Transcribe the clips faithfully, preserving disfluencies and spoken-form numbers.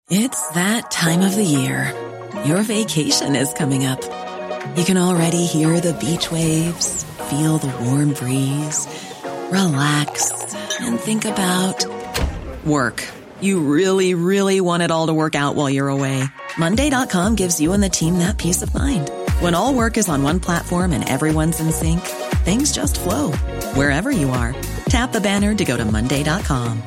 It's that time of the year. Your vacation is coming up. You can already hear the beach waves, feel the warm breeze, relax, and think about work. You really, really want it all to work out while you're away. Monday dot com gives you and the team that peace of mind. When all work is on one platform and everyone's in sync, things just flow. Wherever you are, tap the banner to go to Monday dot com.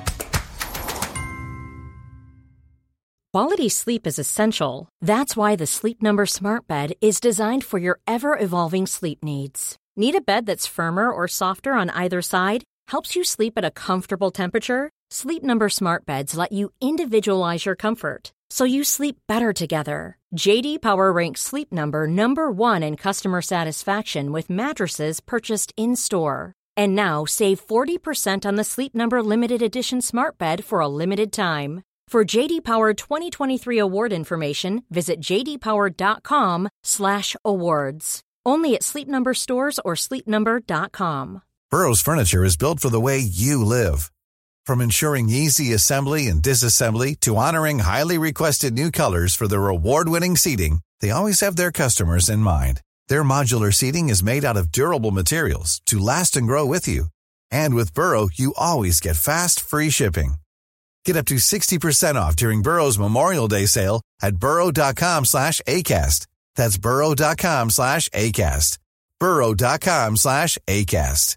Quality sleep is essential. That's why the Sleep Number Smart Bed is designed for your ever-evolving sleep needs. Need a bed that's firmer or softer on either side? Helps you sleep at a comfortable temperature? Sleep Number Smart Beds let you individualize your comfort, so you sleep better together. J D Power ranks Sleep Number number one in customer satisfaction with mattresses purchased in-store. And now, save forty percent on the Sleep Number Limited Edition Smart Bed for a limited time. For J D Power twenty twenty-three award information, visit jdpower.com slash awards. Only at Sleep Number stores or sleep number dot com. Burrow's furniture is built for the way you live. From ensuring easy assembly and disassembly to honoring highly requested new colors for their award-winning seating, they always have their customers in mind. Their modular seating is made out of durable materials to last and grow with you. And with Burrow, you always get fast, free shipping. Get up to sixty percent off during Burrow's Memorial Day sale at burrow.com slash ACAST. That's burrow.com slash ACAST. burrow.com slash ACAST.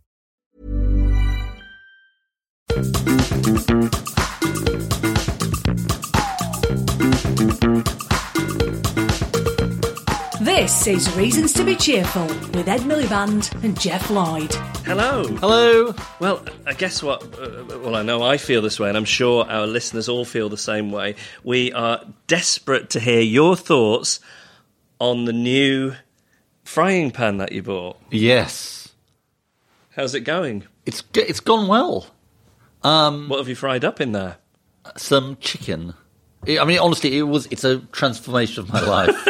This is Reasons to be Cheerful with Ed Miliband and Jeff Lloyd. Hello. Hello. Well, I guess what? Uh, well, I know I feel this way, and I'm sure our listeners all feel the same way. We are desperate to hear your thoughts on the new frying pan that you bought. Yes. How's it going? It's it's gone well. Um, what have you fried up in there? Some chicken. I mean, honestly, it was. It's a transformation of my life.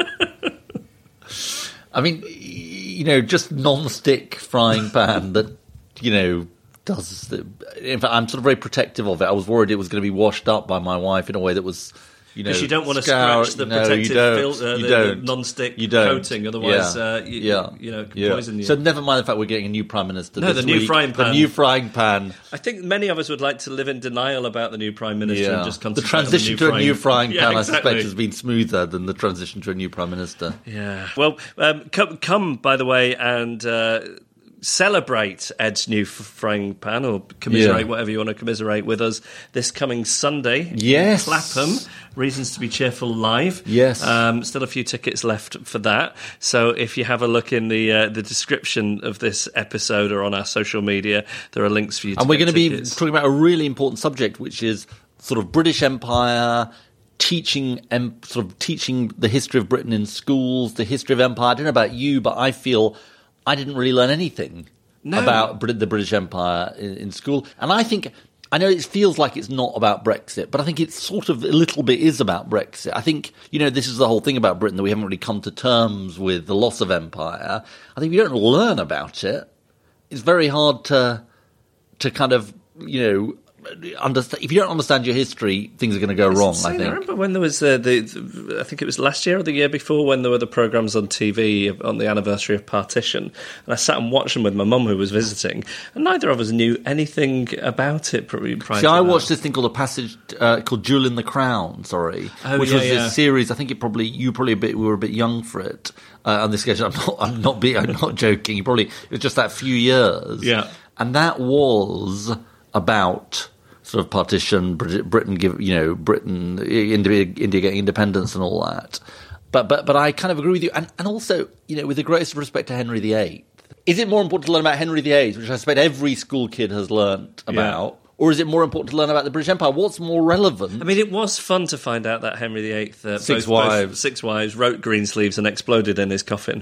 I mean, you know, just non-stick frying pan that, you know, does... The, in fact, I'm sort of very protective of it. I was worried it was going to be washed up by my wife in a way that was, you know... Because you don't want to scour, scratch the no, protective filter, you the, don't. the non-stick you don't. coating, otherwise, yeah. uh, you, yeah. you know, it can yeah. poison you. So never mind the fact we're getting a new Prime Minister No, this the new week. frying pan. The new frying pan. I think many of us would like to live in denial about the new Prime Minister yeah. and just concentrate The transition on the new to a new frying pan, yeah, exactly. I suspect, has been smoother than the transition to a new Prime Minister. Yeah. Well, um, come, come, by the way, and... Uh, celebrate Ed's new f- frying pan, or commiserate, yeah. whatever you want to commiserate with us this coming Sunday. Yes. In Clapham. Reasons to be Cheerful live. Yes. Um, still a few tickets left for that. So if you have a look in the uh, the description of this episode or on our social media, there are links for you to And we're get going to be tickets. talking about a really important subject, which is sort of British Empire, teaching um, sort of teaching the history of Britain in schools, the history of empire. I don't know about you, but I feel I didn't really learn anything no. about Brit- the British Empire in, in school. And I think, I know it feels like it's not about Brexit, but I think it sort of a little bit is about Brexit. I think, you know, this is the whole thing about Britain, that we haven't really come to terms with the loss of empire. I think if you don't learn about it, it's very hard to to kind of, you know, understand. If you don't understand your history, things are going to go wrong, I think. I remember when there was uh, the, the, I think it was last year or the year before, when there were the programmes on T V on the anniversary of partition, and I sat and watched them with my mum who was visiting, and neither of us knew anything about it prior See, to I that. watched this thing called a passage uh, called Jewel in the Crown, sorry, oh, which yeah, was yeah. this series. I think it probably you probably a bit we were a bit young for it. Uh, on this occasion, I'm not. I'm not. Be, I'm not joking. You probably it was just that few years. Yeah, and that was about sort of partition, Britain, give you know, Britain, India, India getting independence and all that. But but but I kind of agree with you, and and also, you know, with the greatest respect to Henry the Eighth, is it more important to learn about Henry the Eighth, which I suspect every school kid has learnt about, yeah. or is it more important to learn about the British Empire? What's more relevant? I mean, it was fun to find out that Henry the Eighth, uh, six both, wives, both six wives, wrote Greensleeves and exploded in his coffin.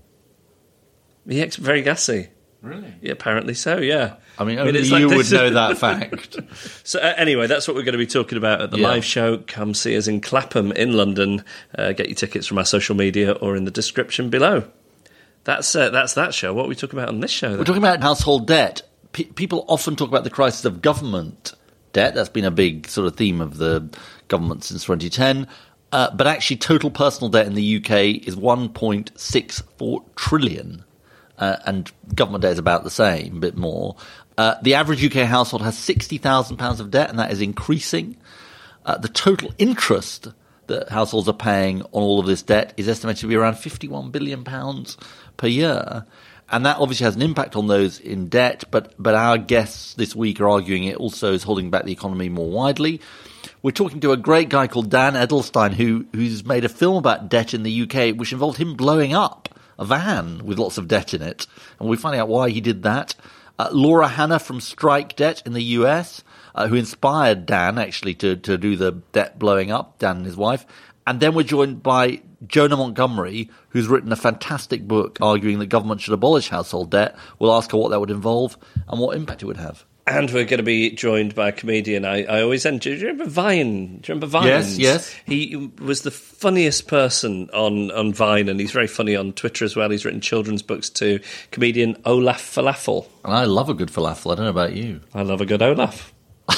Yeah, it's very gassy. Really? Yeah, apparently so, yeah. I mean, I mean only it's you like would know that fact. So uh, anyway, that's what we're going to be talking about at the yeah. live show. Come see us in Clapham in London. Uh, get your tickets from our social media or in the description below. That's uh, that's that show. What are we talking about on this show then? We're talking about household debt. P- people often talk about the crisis of government debt. That's been a big sort of theme of the government since twenty ten. Uh, but actually, total personal debt in the U K is one point six four trillion, uh, and government debt is about the same, a bit more. Uh, the average U K household has sixty thousand pounds of debt, and that is increasing. Uh, the total interest that households are paying on all of this debt is estimated to be around fifty-one billion pounds per year. And that obviously has an impact on those in debt, but, but our guests this week are arguing it also is holding back the economy more widely. We're talking to a great guy called Dan Edelstein, who who's made a film about debt in the U K, which involved him blowing up a van with lots of debt in it. And we're finding out why he did that. Uh, Laura Hanna from Strike Debt in the U S, uh, who inspired Dan, actually, to, to do the debt blowing up, Dan and his wife. And then we're joined by Jonah Montgomery, who's written a fantastic book arguing that government should abolish household debt. We'll ask her what that would involve and what impact it would have. And we're going to be joined by a comedian I, I always end. Do you remember Vine? Do you remember Vine? Yes, yes. He was the funniest person on, on Vine, and he's very funny on Twitter as well. He's written children's books too. Comedian Olaf Falafel. And I love a good falafel. I don't know about you. I love a good Olaf.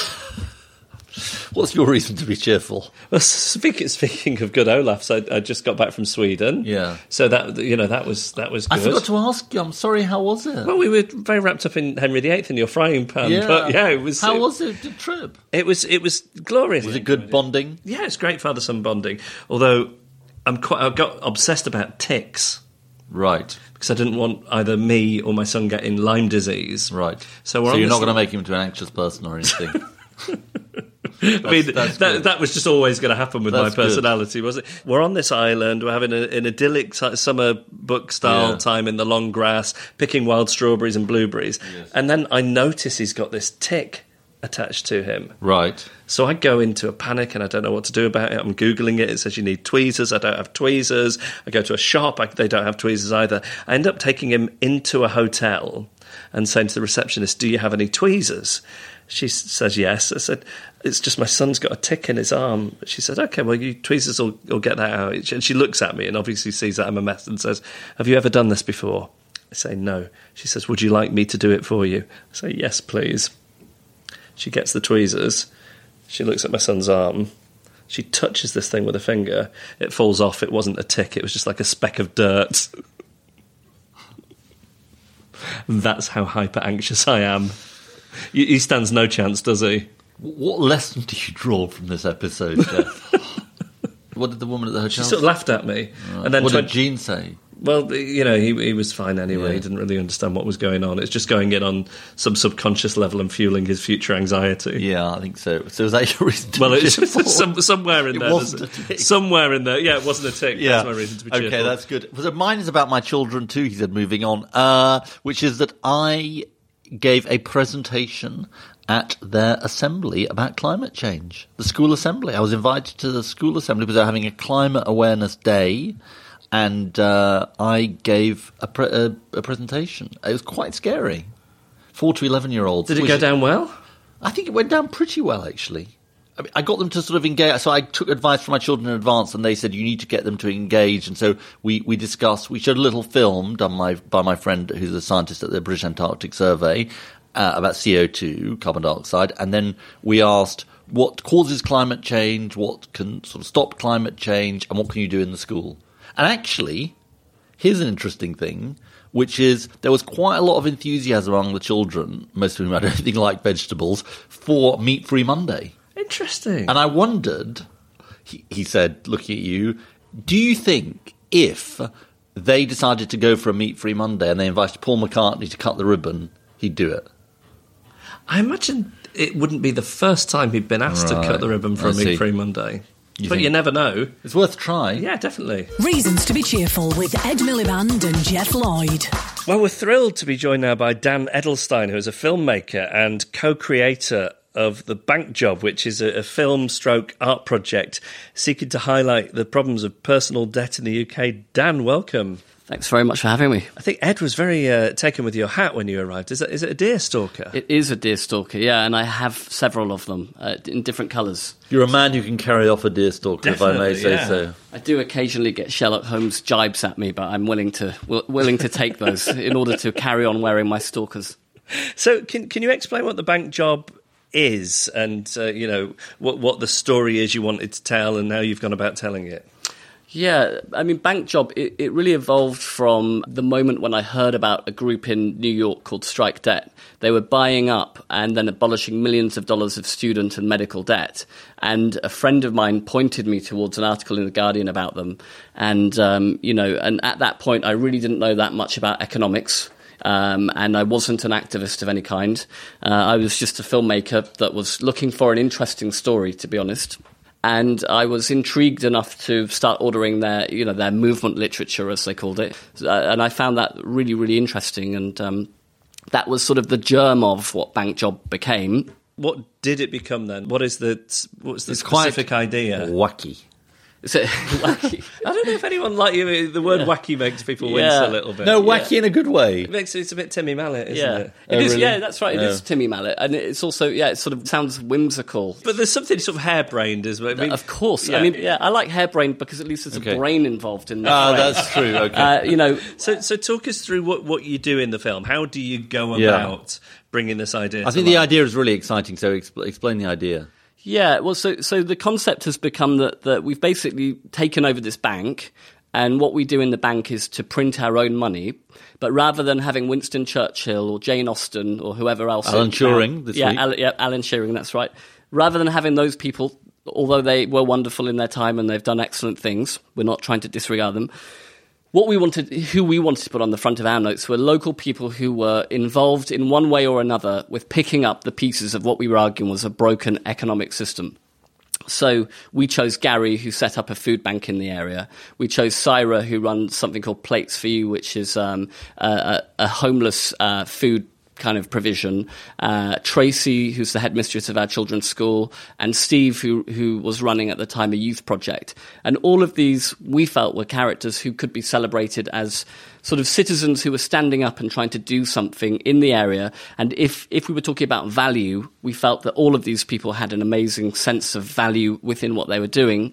What's your reason to be cheerful? Well, speaking speaking of good Olafs, I, I just got back from Sweden. Yeah. So that you know that was that was good. I forgot to ask you. I'm sorry. How was it? Well, we were very wrapped up in Henry the Eighth in your frying pan. Yeah. But yeah, it was. How it, was it? The trip? It was. It was glorious. Was it good bonding? Yeah, it's great father-son bonding. Although I'm quite, I got obsessed about ticks. Right. Because I didn't want either me or my son getting Lyme disease. Right. So, we're so on you're this not going to make him into an anxious person or anything. I mean, that's that, that was just always going to happen with That's my personality, good. wasn't it? We're on this island, we're having a, an idyllic summer book-style Yeah. time in the long grass, picking wild strawberries and blueberries. Yes. And then I notice he's got this tick attached to him. Right. So I go into a panic and I don't know what to do about it. I'm Googling it. It says you need tweezers. I don't have tweezers. I go to a shop. I, they don't have tweezers either. I end up taking him into a hotel and saying to the receptionist, do you have any tweezers? She says yes. I said, it's just my son's got a tick in his arm. She said, okay, well, you tweezers will, will get that out. And she looks at me and obviously sees that I'm a mess and says, have you ever done this before? I say, no. She says, would you like me to do it for you? I say, yes, please. She gets the tweezers. She looks at my son's arm. She touches this thing with her finger. It falls off. It wasn't a tick. It was just like a speck of dirt. That's how hyper anxious I am. He stands no chance, does he? What lesson do you draw from this episode, Jeff? What did the woman at the hotel She sort of laughed at me. Right. And then what twen- did Jean say? Well, you know, he he was fine anyway. Yeah. He didn't really understand what was going on. It's just going in on some subconscious level and fueling his future anxiety. Yeah, I think so. So was that your reason to Well, be it's cheerful? some, somewhere in It there. wasn't there's- a tick. Somewhere in there. Yeah, it wasn't a tick. Yeah. That's my reason to be cheerful. Okay, that's good. So mine is about my children too, he said, moving on, uh, which is that I gave a presentation at their assembly about climate change, the school assembly. I was invited to the school assembly because they're having a climate awareness day, and uh, I gave a, pre- a, a presentation. It was quite scary. Four to eleven-year-olds. Did it which go is- down well? I think it went down pretty well, actually. I, mean, I got them to sort of engage. So I took advice from my children in advance, and they said, you need to get them to engage. And so we, we discussed, we showed a little film done my, by my friend who's a scientist at the British Antarctic Survey uh, about C O two, carbon dioxide. And then we asked, what causes climate change, what can sort of stop climate change, and what can you do in the school? And actually, here's an interesting thing, which is there was quite a lot of enthusiasm among the children, most of whom I don't think like vegetables, for Meat-Free Monday. Interesting. And I wondered, he, he said, looking at you, do you think if they decided to go for a Meat-Free Monday and they invited Paul McCartney to cut the ribbon, he'd do it? I imagine it wouldn't be the first time he'd been asked Right. to cut the ribbon for I a see. meat-free Monday. You but think- you never know. It's worth trying. Yeah, definitely. Reasons to be cheerful with Ed Miliband and Jeff Lloyd. Well, we're thrilled to be joined now by Dan Edelstein, who is a filmmaker and co-creator of The Bank Job, which is a, a film stroke art project seeking to highlight the problems of personal debt in the U K. Dan, welcome. Thanks very much for having me. I think Ed was very uh, taken with your hat when you arrived. Is, that, is it a deer stalker? It is a deer stalker, yeah, and I have several of them uh, in different colours. You're a man who can carry off a deerstalker, if I may Definitely, say yeah. so. I do occasionally get Sherlock Holmes jibes at me, but I'm willing to w- willing to take those in order to carry on wearing my stalkers. So can can you explain what The Bank Job is, and uh, you know what what the story is you wanted to tell, and how you've gone about telling it. Yeah, I mean, Bank Job, it, it really evolved from the moment when I heard about a group in New York called Strike Debt. They were buying up and then abolishing millions of dollars of student and medical debt. And a friend of mine pointed me towards an article in The Guardian about them. And, um, you know, and at that point, I really didn't know that much about economics. Um, and I wasn't an activist of any kind. Uh, I was just a filmmaker that was looking for an interesting story, to be honest. And I was intrigued enough to start ordering their, you know, their movement literature, as they called it. Uh, and I found that really, really interesting. And um, that was sort of the germ of what Bank Job became. What did it become then? What is the what's the It's specific quite idea? wacky. Is it wacky? I don't know if anyone like you. The word Yeah. wacky makes people Yeah. wince a little bit. No, wacky Yeah. in a good way. It makes it's a bit Timmy Mallet, isn't Yeah, it? it Oh, is. really? Yeah, that's right. It Oh. is Timmy Mallet, and it's also yeah, it sort of sounds whimsical. But there's something sort of harebrained as well. I mean, Of course, yeah. I mean, yeah, I like harebrained because at least there's Okay. a brain involved in the Ah, phrase. that's true. Okay. Uh, you know, So, so talk us through what, what you do in the film. How do you go Yeah. about bringing this idea? I to think the life? idea is really exciting. So expl- explain the idea. yeah. Well, so so the concept has become that that we've basically taken over this bank, and what we do in the bank is to print our own money. But rather than having Winston Churchill or Jane Austen or whoever else, Alan uh, Turing this yeah, week. Al- yeah, Alan Turing, that's right. Rather than having those people, although they were wonderful in their time and they've done excellent things, we're not trying to disregard them. What we wanted, who we wanted to put on the front of our notes were local people who were involved in one way or another with picking up the pieces of what we were arguing was a broken economic system. So we chose Gary, who set up a food bank in the area. We chose Syra, who runs something called Plates for You, which is um, a, a homeless uh, food kind of provision. Uh, Tracy, who's the headmistress of our children's school, and Steve, who who was running at the time a youth project. And all of these, we felt, were characters who could be celebrated as sort of citizens who were standing up and trying to do something in the area. And if, if we were talking about value, we felt that all of these people had an amazing sense of value within what they were doing.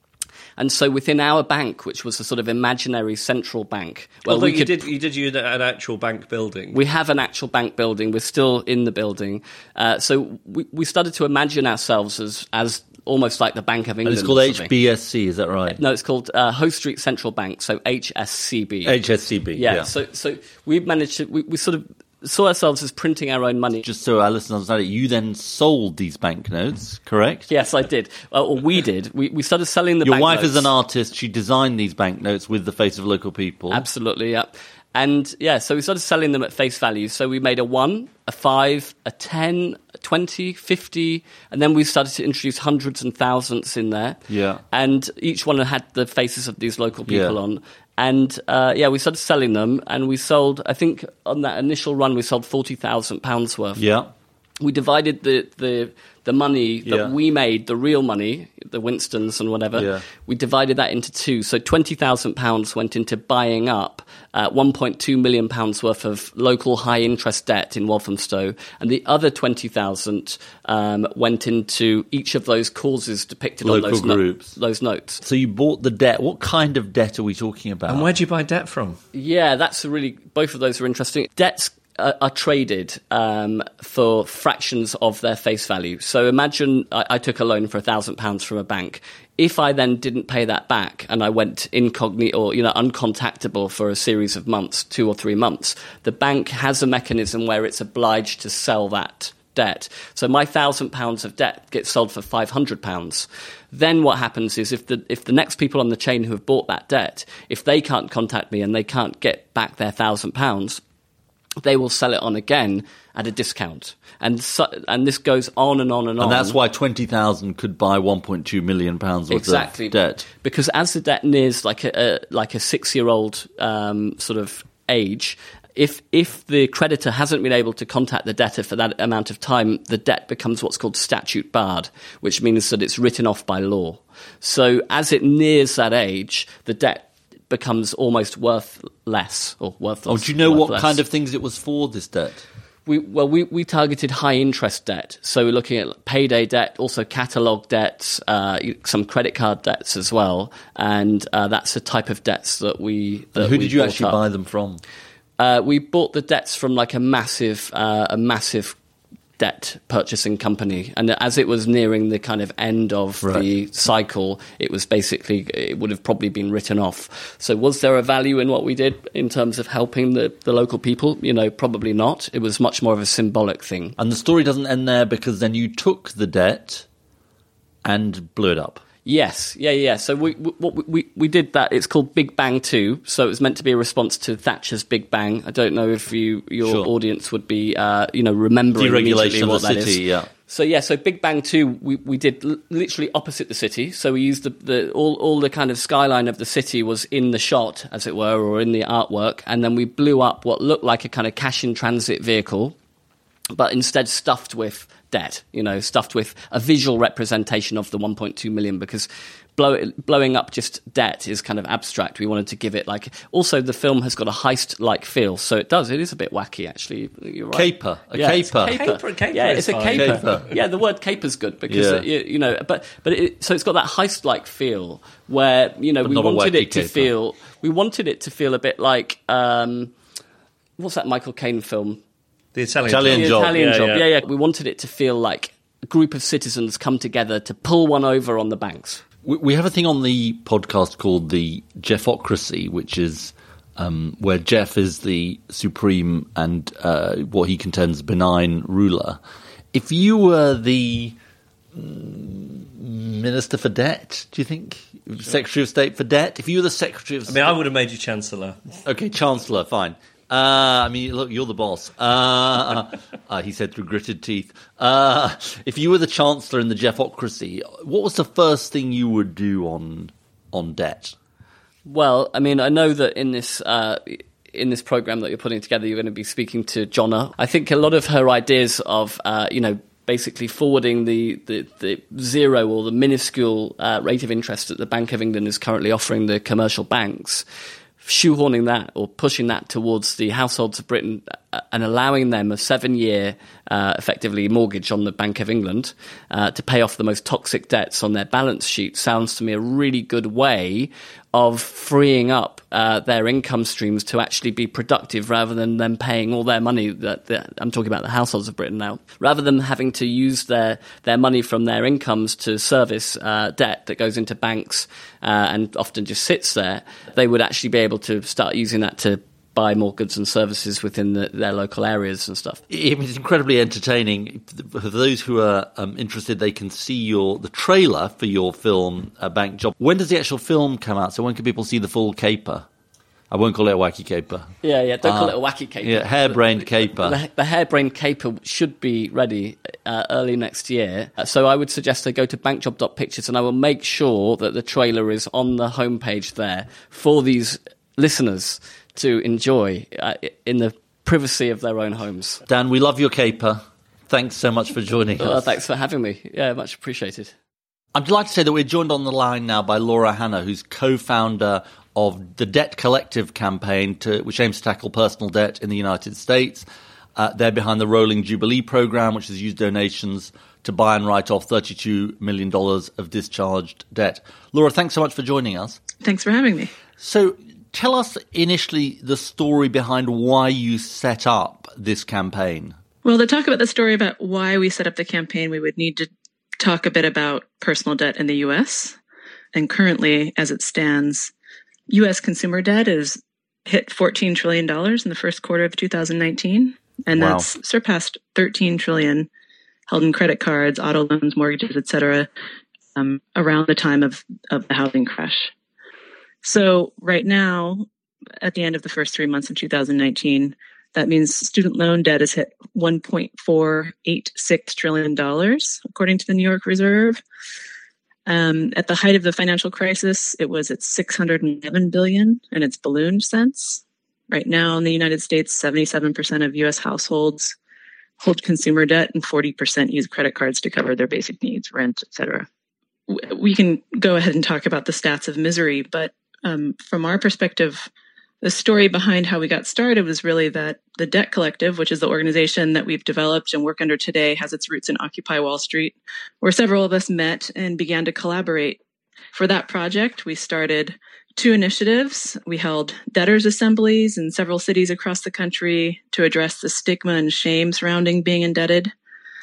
And so within our bank, which was a sort of imaginary central bank, well, Although we you could, did, you did you an actual bank building. we have an actual bank building. We're still in the building. Uh, so we, we started to imagine ourselves as, as almost like the Bank of And England. it's called or H something. B S C, is that right? No, it's called uh, Hoe Street Central Bank, so H S C B. H S C B. yeah, Yeah. So, so we managed to, we, we sort of saw ourselves as printing our own money. Just so our listeners understand it, you then sold these banknotes, correct? Yes, I did. Uh, or we did. We, we started selling the Your banknotes. wife is an artist. She designed these banknotes with the face of local people. Absolutely, yeah. And yeah, so we started selling them at face value. So we made a one, a five, a ten, a twenty, fifty, and then we started to introduce hundreds and thousands in there. Yeah. And each one had the faces of these local people Yeah. on. And uh, yeah, we started selling them, and we sold, I think on that initial run, we sold forty thousand pounds worth. Yeah. We divided the, the, the money that Yeah. we made, the real money, the Winstons and whatever, Yeah. we divided that into two. So twenty thousand pounds went into buying up uh, one point two million pounds worth of local high-interest debt in Walthamstow, and the other twenty thousand um, went into each of those causes depicted Local on those, no- groups. those notes. So you bought the debt. What kind of debt are we talking about? And where'd you buy debt from? Yeah, that's a really, both of those are interesting. Debts are, are traded um, for fractions of their face value. So imagine I, I took a loan for a thousand pounds from a bank. If I then didn't pay that back and I went incognito or, you know, uncontactable for a series of months, two or three months, the bank has a mechanism where it's obliged to sell that debt. So my thousand pounds of debt gets sold for five hundred pounds. Then what happens is if the if the next people on the chain who have bought that debt, if they can't contact me and they can't get back their thousand pounds, they will sell it on again at a discount. And so, and this goes on and on and on. And that's why twenty thousand could buy one point two million pounds worth exactly. of debt. Because as the debt nears like a, a like a six-year-old um, sort of age, if if the creditor hasn't been able to contact the debtor for that amount of time, the debt becomes what's called statute barred, which means that it's written off by law. So as it nears that age, the debt becomes almost worth less or worthless. Oh, do you know what worthless. kind of things it was for, this debt? We, well, we, we targeted high interest debt. So we're looking at payday debt, also catalogue debts, uh, some credit card debts as well. And uh, that's the type of debts that we that And who we did you bought actually up. buy them from? Uh, we bought the debts from like a massive, uh, a massive debt purchasing company. And as it was nearing the kind of end of Right. the cycle, it was basically, it would have probably been written off. So was there a value in what we did in terms of helping the, the local people? You know, probably not. It was much more of a symbolic thing. And the story doesn't end there, because then you took the debt and blew it up. Yes, yeah, yeah. So we we, we we did that. It's called Big Bang two. So it was meant to be a response to Thatcher's Big Bang. I don't know if you your Sure. audience would be, uh, you know, remembering immediately Deregulation what of the that city, is. yeah. So yeah, so Big Bang two, we, we did l- literally opposite the city. So we used the, the all all the kind of skyline of the city was in the shot, as it were, or in the artwork, and then we blew up what looked like a kind of cash in transit vehicle, but instead stuffed with debt, you know, stuffed with a visual representation of the one point two million, because blow, blowing up just debt is kind of abstract. We wanted to give it like, also the film has got a heist-like feel, so it does, it is a bit wacky, actually. You're right. Caper, a Yeah, it's caper. caper. Caper- caper yeah, is it's a fine. caper. Caper. Yeah, the word caper's good because Yeah. it, you, you know, but but it, so it's got that heist-like feel where, you know, But we not a wanted wacky it to caper. feel, we wanted it to feel a bit like, um, what's that Michael Caine film? The Italian, Italian The Job. Italian Yeah, job. yeah. Yeah, yeah. We wanted it to feel like a group of citizens come together to pull one over on the banks. We we have a thing on the podcast called the Jeffocracy, which is um, where Jeff is the supreme and uh, what he contends benign ruler. If you were the mm, Minister for Debt, do you think? Secretary of State for Debt? If you were the Secretary of I State... mean, I would have made you Chancellor. Okay, Chancellor, fine. Uh, I mean, look, you're the boss. Uh, uh, he said through gritted teeth. Uh, if you were the Chancellor in the Jeffocracy, what was the first thing you would do on on debt? Well, I mean, I know that in this uh, in this program that you're putting together, you're going to be speaking to Jonna. I think a lot of her ideas of, uh, you know, basically forwarding the, the, the zero or the minuscule uh, rate of interest that the Bank of England is currently offering the commercial banks, shoehorning that or pushing that towards the households of Britain uh, and allowing them a seven-year, uh, effectively, mortgage on the Bank of England uh, to pay off the most toxic debts on their balance sheet sounds to me a really good way of freeing up uh, their income streams to actually be productive rather than them paying all their money. That, that I'm talking about the households of Britain now. Rather than having to use their, their money from their incomes to service uh, debt that goes into banks uh, and often just sits there, they would actually be able to start using that to buy more goods and services within the, their local areas and stuff. It's incredibly entertaining. For those who are um, interested, they can see your the trailer for your film, uh, Bank Job. When does the actual film come out? So when can people see the full caper? I won't call it a wacky caper. Yeah, yeah, don't call Uh, it a wacky caper. Yeah, harebrained caper. The, the harebrained caper should be ready uh, early next year. Uh, so I would suggest they go to bankjob dot pictures, and I will make sure that the trailer is on the homepage there for these listeners to enjoy uh, in the privacy of their own homes. Dan, we love your caper. Thanks so much for joining Uh, us. thanks for having me. Yeah, much appreciated. I'm delighted to say that we're joined on the line now by Laura Hanna, who's co-founder of the Debt Collective campaign, to, which aims to tackle personal debt in the United States. Uh, they're behind the Rolling Jubilee program, which has used donations to buy and write off thirty-two million dollars of discharged debt. Laura, thanks so much for joining us. Thanks for having me. So tell us initially the story behind why you set up this campaign. Well, to talk about the story about why we set up the campaign, we would need to talk a bit about personal debt in the U S. And currently, as it stands, U S consumer debt is hit fourteen trillion dollars in the first quarter of two thousand nineteen. And Wow. that's surpassed thirteen trillion dollars held in credit cards, auto loans, mortgages, et cetera, um, around the time of, of the housing crash. So right now, at the end of the first three months of two thousand nineteen, that means student loan debt has hit one point four eight six trillion dollars, according to the New York Reserve. Um, at the height of the financial crisis, it was at six hundred eleven billion dollars, and it's ballooned since. Right now in the United States, seventy-seven percent of U S households hold consumer debt and forty percent use credit cards to cover their basic needs, rent, et cetera. We can go ahead and talk about the stats of misery, but um, from our perspective, the story behind how we got started was really that the Debt Collective, which is the organization that we've developed and work under today, has its roots in Occupy Wall Street, where several of us met and began to collaborate. For that project, we started two initiatives. We held debtors' assemblies in several cities across the country to address the stigma and shame surrounding being indebted.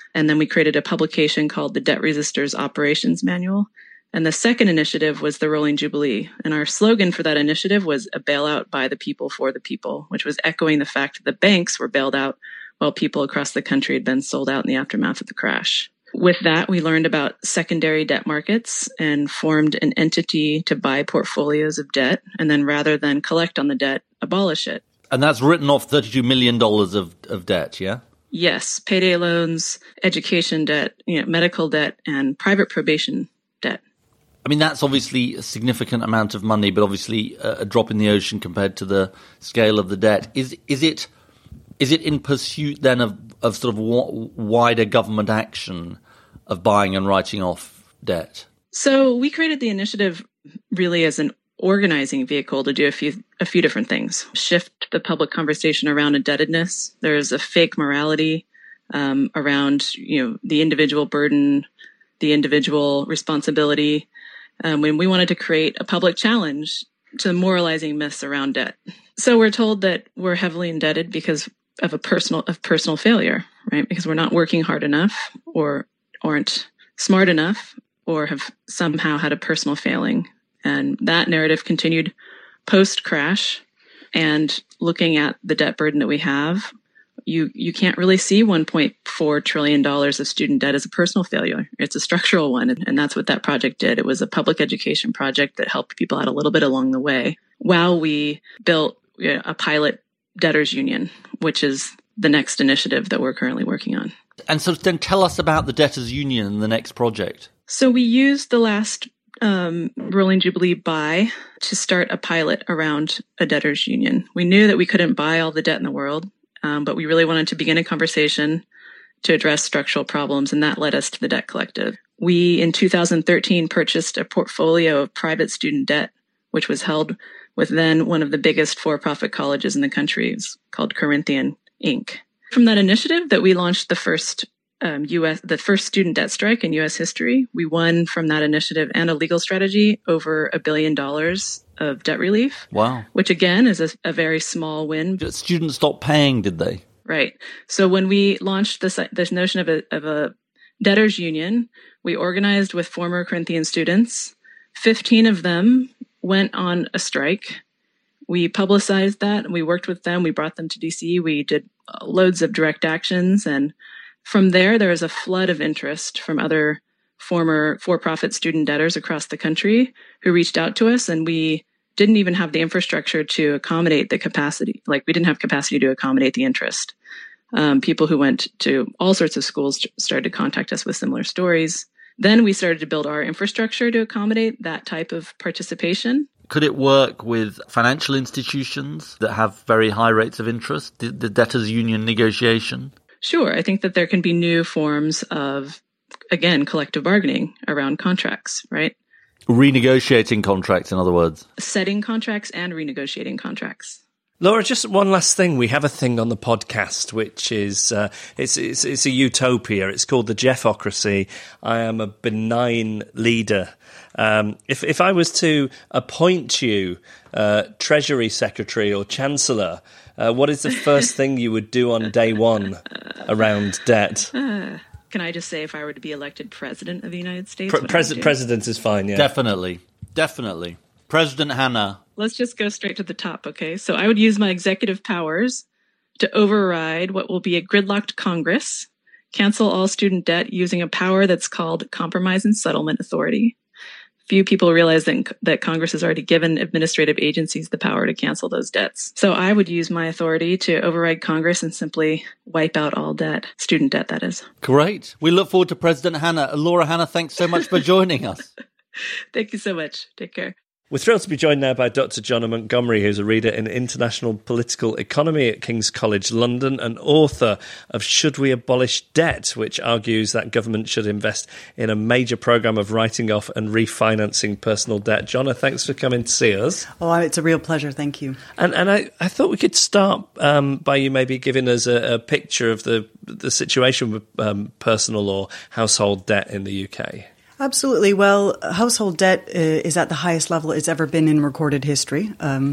And then we created a publication called the Debt Resisters Operations Manual. And the second initiative was the Rolling Jubilee. And our slogan for that initiative was a bailout by the people for the people, which was echoing the fact that the banks were bailed out while people across the country had been sold out in the aftermath of the crash. With that, we learned about secondary debt markets and formed an entity to buy portfolios of debt, and then rather than collect on the debt, abolish it. And that's written off thirty-two million dollars of, of debt, yeah? Yes, payday loans, education debt, you know, medical debt, and private probation debt. I mean, that's obviously a significant amount of money, but obviously a, a drop in the ocean compared to the scale of the debt. Is is it is it in pursuit then of, of sort of w- wider government action of buying and writing off debt? So we created the initiative really as an organizing vehicle to do a few a few different things. Shift the public conversation around indebtedness. There's a fake morality um, around you know the individual burden, the individual responsibility. Um, when we wanted to create a public challenge to moralizing myths around debt. So we're told that we're heavily indebted because of a personal of personal failure, right? Because we're not working hard enough, or aren't smart enough, or have somehow had a personal failing. And that narrative continued post-crash. And looking at the debt burden that we have, you you can't really see one point four trillion dollars of student debt as a personal failure. It's a structural one. And that's what that project did. It was a public education project that helped people out a little bit along the way while we built you know, a pilot debtors union, which is the next initiative that we're currently working on. And so then tell us about the debtors union and the next project. So we used the last um, Rolling Jubilee buy to start a pilot around a debtors union. We knew that we couldn't buy all the debt in the world. Um, but we really wanted to begin a conversation to address structural problems, and that led us to the Debt Collective. We, in two thousand thirteen, purchased a portfolio of private student debt, which was held with then one of the biggest for-profit colleges in the country. It's called Corinthian Incorporated. From that initiative that we launched the first um, U S the first student debt strike in U S history. We won from that initiative and a legal strategy over a billion dollars of debt relief. Wow. Which again is a, a very small win. Students stopped paying, did they? Right. So when we launched this this notion of a of a debtors union, we organized with former Corinthian students. Fifteen of them went on a strike. We publicized that. We worked with them. We brought them to D C. We did loads of direct actions. And from there, there was a flood of interest from other former for-profit student debtors across the country who reached out to us. And we didn't even have the infrastructure to accommodate the capacity. Like we didn't have capacity to accommodate the interest. Um, people who went to all sorts of schools started to contact us with similar stories. Then we started to build our infrastructure to accommodate that type of participation. Could it work with financial institutions that have very high rates of interest, the, the debtors union negotiation? Sure. I think that there can be new forms of, again, collective bargaining around contracts, right? Renegotiating contracts, in other words. Setting contracts and renegotiating contracts. Laura, just one last thing. We have a thing on the podcast, which is, uh, it's, it's, it's a utopia. It's called the Jeffocracy. I am a benign leader. Um, if, if I was to appoint you uh, Treasury Secretary or Chancellor, uh, what is the first thing you would do on day one around debt? Uh, can I just say if I were to be elected President of the United States? Pre- pres- president is fine, yeah. Definitely. Definitely. President Hanna. Let's just go straight to the top, okay? So I would use my executive powers to override what will be a gridlocked Congress, cancel all student debt using a power that's called Compromise and Settlement Authority. Few people realize that, that Congress has already given administrative agencies the power to cancel those debts. So I would use my authority to override Congress and simply wipe out all debt, student debt, that is. Great. We look forward to President Hanna. Laura Hanna, thanks so much for joining us. Thank you so much. Take care. We're thrilled to be joined now by Doctor Jonna Montgomery, who's a reader in international political economy at King's College London and author of Should We Abolish Debt, which argues that government should invest in a major programme of writing off and refinancing personal debt. Jonna, thanks for coming to see us. Oh, it's a real pleasure. Thank you. And and I, I thought we could start um, by you maybe giving us a, a picture of the, the situation with um, personal or household debt in the U K. Absolutely. Well, household debt uh, is at the highest level it's ever been in recorded history. Um,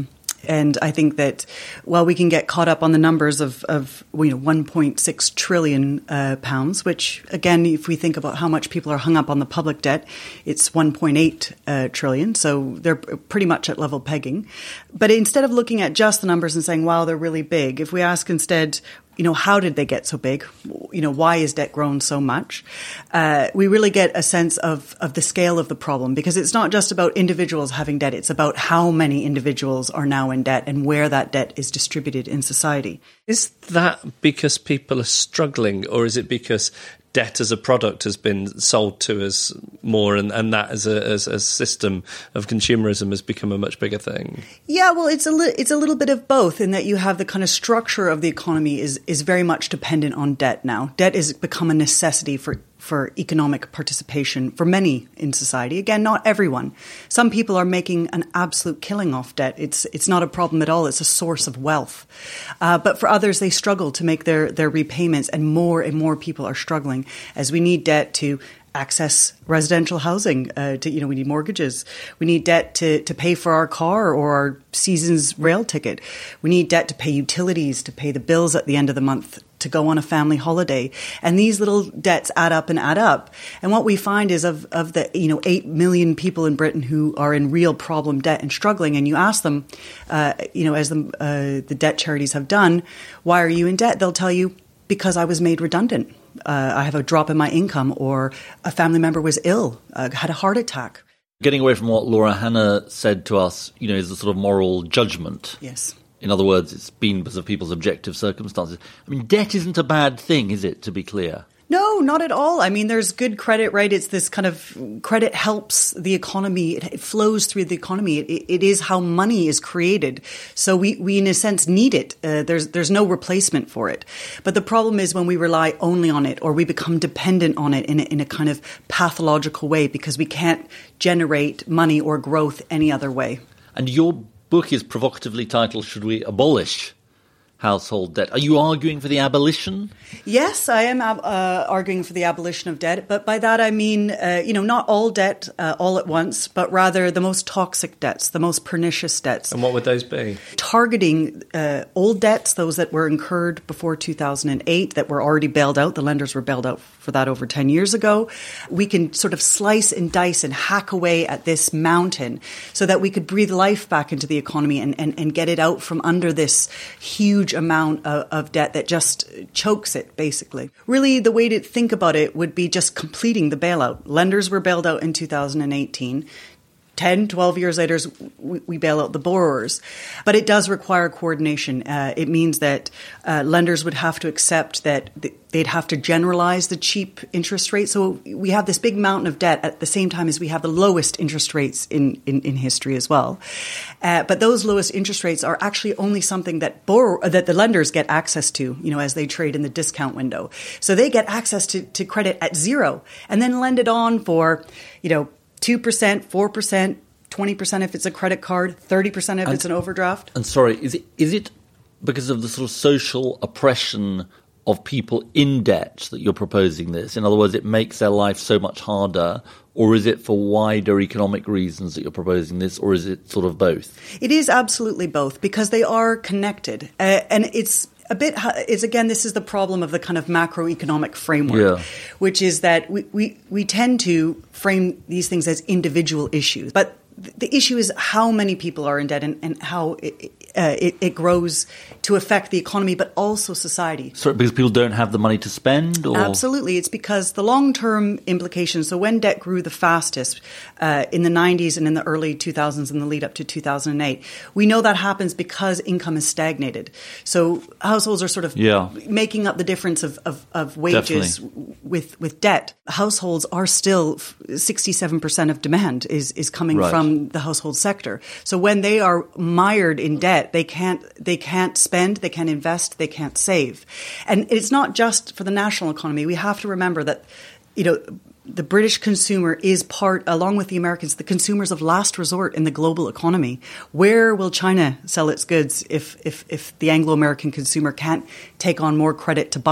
And I think that while we can get caught up on the numbers of, of you know, one point six trillion uh, pounds, which, again, if we think about how much people are hung up on the public debt, it's one point eight uh, trillion. So they're pretty much at level pegging. But instead of looking at just the numbers and saying, wow, they're really big, if we ask instead, you know, how did they get so big? You know, why is debt grown so much? Uh, we really get a sense of, of the scale of the problem, because it's not just about individuals having debt. It's about how many individuals are now in debt and where that debt is distributed in society. Is that because people are struggling, or is it because debt as a product has been sold to us more, and, and that as a, as a system of consumerism has become a much bigger thing? Yeah, well, it's a li- it's a little bit of both, in that you have the kind of structure of the economy is is very much dependent on debt now. Debt has become a necessity for for economic participation for many in society. Again, not everyone. Some people are making an absolute killing off debt. It's it's not a problem at all. It's a source of wealth. Uh, but for others, they struggle to make their, their repayments, and more and more people are struggling as we need debt to access residential housing. Uh, to, you know, we need mortgages. We need debt to, to pay for our car or our season's rail ticket. We need debt to pay utilities, to pay the bills at the end of the month, to go on a family holiday. And these little debts add up and add up. And what we find is of, of the, you know, eight million people in Britain who are in real problem debt and struggling, and you ask them, uh, you know, as the, uh, the debt charities have done, why are you in debt? They'll tell you, because I was made redundant. Uh, I have a drop in my income, or a family member was ill, uh, had a heart attack. Getting away from what Laura Hanna said to us, you know, is a sort of moral judgment. Yes. In other words, it's been because of people's objective circumstances. I mean, debt isn't a bad thing, is it, to be clear? No, not at all. I mean, there's good credit, right? It's this kind of credit helps the economy. It, it flows through the economy. It, it is how money is created. So we, we in a sense, need it. Uh, there's there's no replacement for it. But the problem is when we rely only on it, or we become dependent on it in a, in a kind of pathological way, because we can't generate money or growth any other way. And your book is provocatively titled, Should We Abolish Household Debt? Are you arguing for the abolition? Yes, I am uh, arguing for the abolition of debt. But by that I mean, uh, you know, not all debt uh, all at once, but rather the most toxic debts, the most pernicious debts. And what would those be? Targeting uh, old debts, those that were incurred before two thousand eight, that were already bailed out. The lenders were bailed out for that over ten years ago. We can sort of slice and dice and hack away at this mountain so that we could breathe life back into the economy and, and, and get it out from under this huge amount of, of debt that just chokes it, basically. Really, the way to think about it would be just completing the bailout. Lenders were bailed out in two thousand eighteen. ten, twelve years later, we, we bail out the borrowers. But it does require coordination. Uh, it means that uh, lenders would have to accept that th- they'd have to generalize the cheap interest rate. So we have this big mountain of debt at the same time as we have the lowest interest rates in, in, in history as well. Uh, but those lowest interest rates are actually only something that borrow, that the lenders get access to, you know, as they trade in the discount window. So they get access to, to credit at zero and then lend it on for, you know, two percent, four percent, twenty percent if it's a credit card, thirty percent if and, it's an overdraft. And sorry, is it is it because of the sort of social oppression of people in debt that you're proposing this? In other words, it makes their life so much harder, or is it for wider economic reasons that you're proposing this, or is it sort of both? It is absolutely both, because they are connected. Uh, and it's a bit, is again, this is the problem of the kind of macroeconomic framework, yeah. which is that we, we, we tend to frame these things as individual issues. But the issue is how many people are in debt and, and how it, uh, it, it grows to affect the economy, but also society. So because people don't have the money to spend? Or? Absolutely. It's because the long-term implications, so when debt grew the fastest uh, in the nineties and in the early two thousands in the lead up to two thousand eight, we know that happens because income is stagnated. So households are sort of yeah. making up the difference of, of, of wages with, with debt. Households are still, sixty-seven percent of demand is, is coming right. from the household sector. So when they are mired in debt, they can't they can't spend, they can't invest, they can't save. And it's not just for the national economy. We have to remember that, you know, the British consumer is part, along with the Americans, the consumers of last resort in the global economy. Where will China sell its goods if if, if the Anglo-American consumer can't take on more credit to buy it?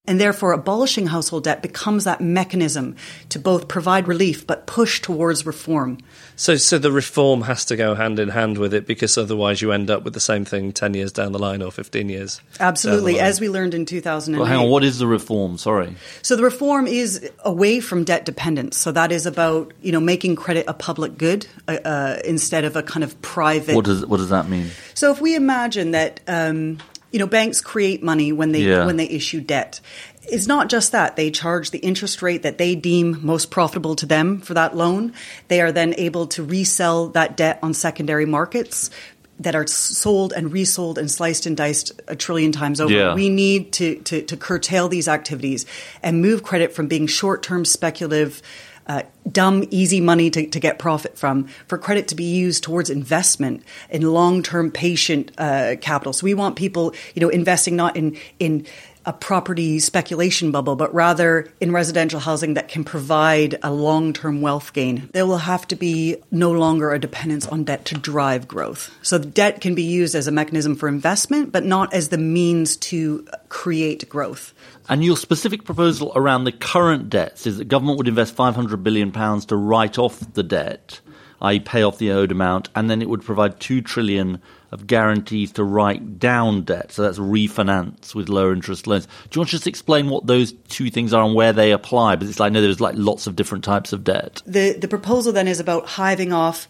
And therefore, abolishing household debt becomes that mechanism to both provide relief but push towards reform. So so the reform has to go hand in hand with it, because otherwise you end up with the same thing ten years down the line or fifteen years. Absolutely, as we learned in two thousand eight. Well, hang on, what is the reform? Sorry. So the reform is away from debt dependence. So that is about, you know, making credit a public good uh, uh, instead of a kind of private. What does what does that mean? So if we imagine that um, you know, banks create money when they yeah. when they issue debt. It's not just that. They charge the interest rate that they deem most profitable to them for that loan. They are then able to resell that debt on secondary markets that are sold and resold and sliced and diced a trillion times over. Yeah. We need to, to, to curtail these activities and move credit from being short-term speculative, Uh, dumb, easy money to, to get profit from, for credit to be used towards investment in long-term patient uh, capital. So we want people, you know, investing not in in a property speculation bubble, but rather in residential housing that can provide a long-term wealth gain. There will have to be no longer a dependence on debt to drive growth. So the debt can be used as a mechanism for investment, but not as the means to create growth. And your specific proposal around the current debts is that government would invest five hundred billion pounds to write off the debt, that is pay off the owed amount, and then it would provide two trillion pounds of guarantees to write down debt. So that's refinance with lower interest loans. Do you want to just explain what those two things are and where they apply? Because it's like, I know there's like lots of different types of debt. The, the proposal then is about hiving off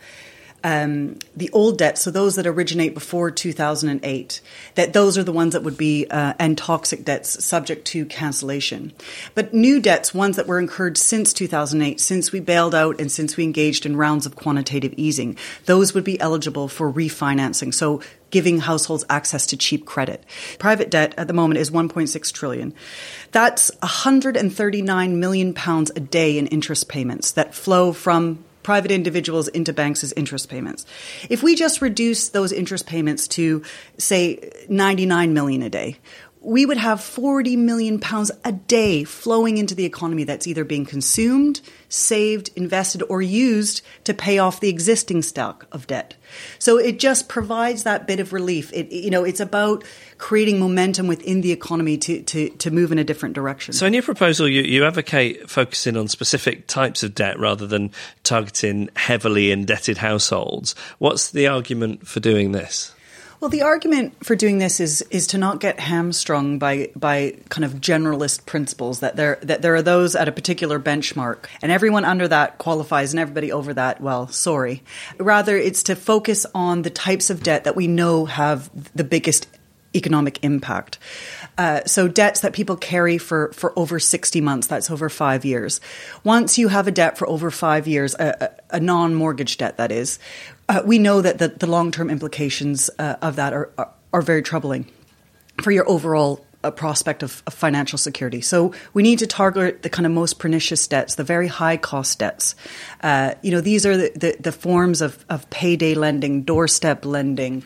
Um, the old debts, so those that originate before two thousand eight, that those are the ones that would be uh, and toxic debts subject to cancellation. But new debts, ones that were incurred since two thousand eight, since we bailed out and since we engaged in rounds of quantitative easing, those would be eligible for refinancing, so giving households access to cheap credit. Private debt at the moment is one point six trillion. That's one hundred thirty-nine million pounds a day in interest payments that flow from private individuals into banks as interest payments. If we just reduce those interest payments to, say, ninety-nine million a day, we would have forty million pounds a day flowing into the economy that's either being consumed, saved, invested, or used to pay off the existing stock of debt. So it just provides that bit of relief. It, you know, it's about creating momentum within the economy to, to, to move in a different direction. So in your proposal, you, you advocate focusing on specific types of debt rather than targeting heavily indebted households. What's the argument for doing this? Well, the argument for doing this is is to not get hamstrung by by kind of generalist principles, that there that there are those at a particular benchmark and everyone under that qualifies and everybody over that, well, sorry. Rather, it's to focus on the types of debt that we know have the biggest economic impact. Uh, so debts that people carry for, for over sixty months, that's over five years. Once you have a debt for over five years, a, a, a non-mortgage debt, that is, uh, we know that the, the long-term implications uh, of that are, are, are very troubling for your overall uh, prospect of, of financial security. So we need to target the kind of most pernicious debts, the very high-cost debts. Uh, you know, these are the, the, the forms of, of payday lending, doorstep lending,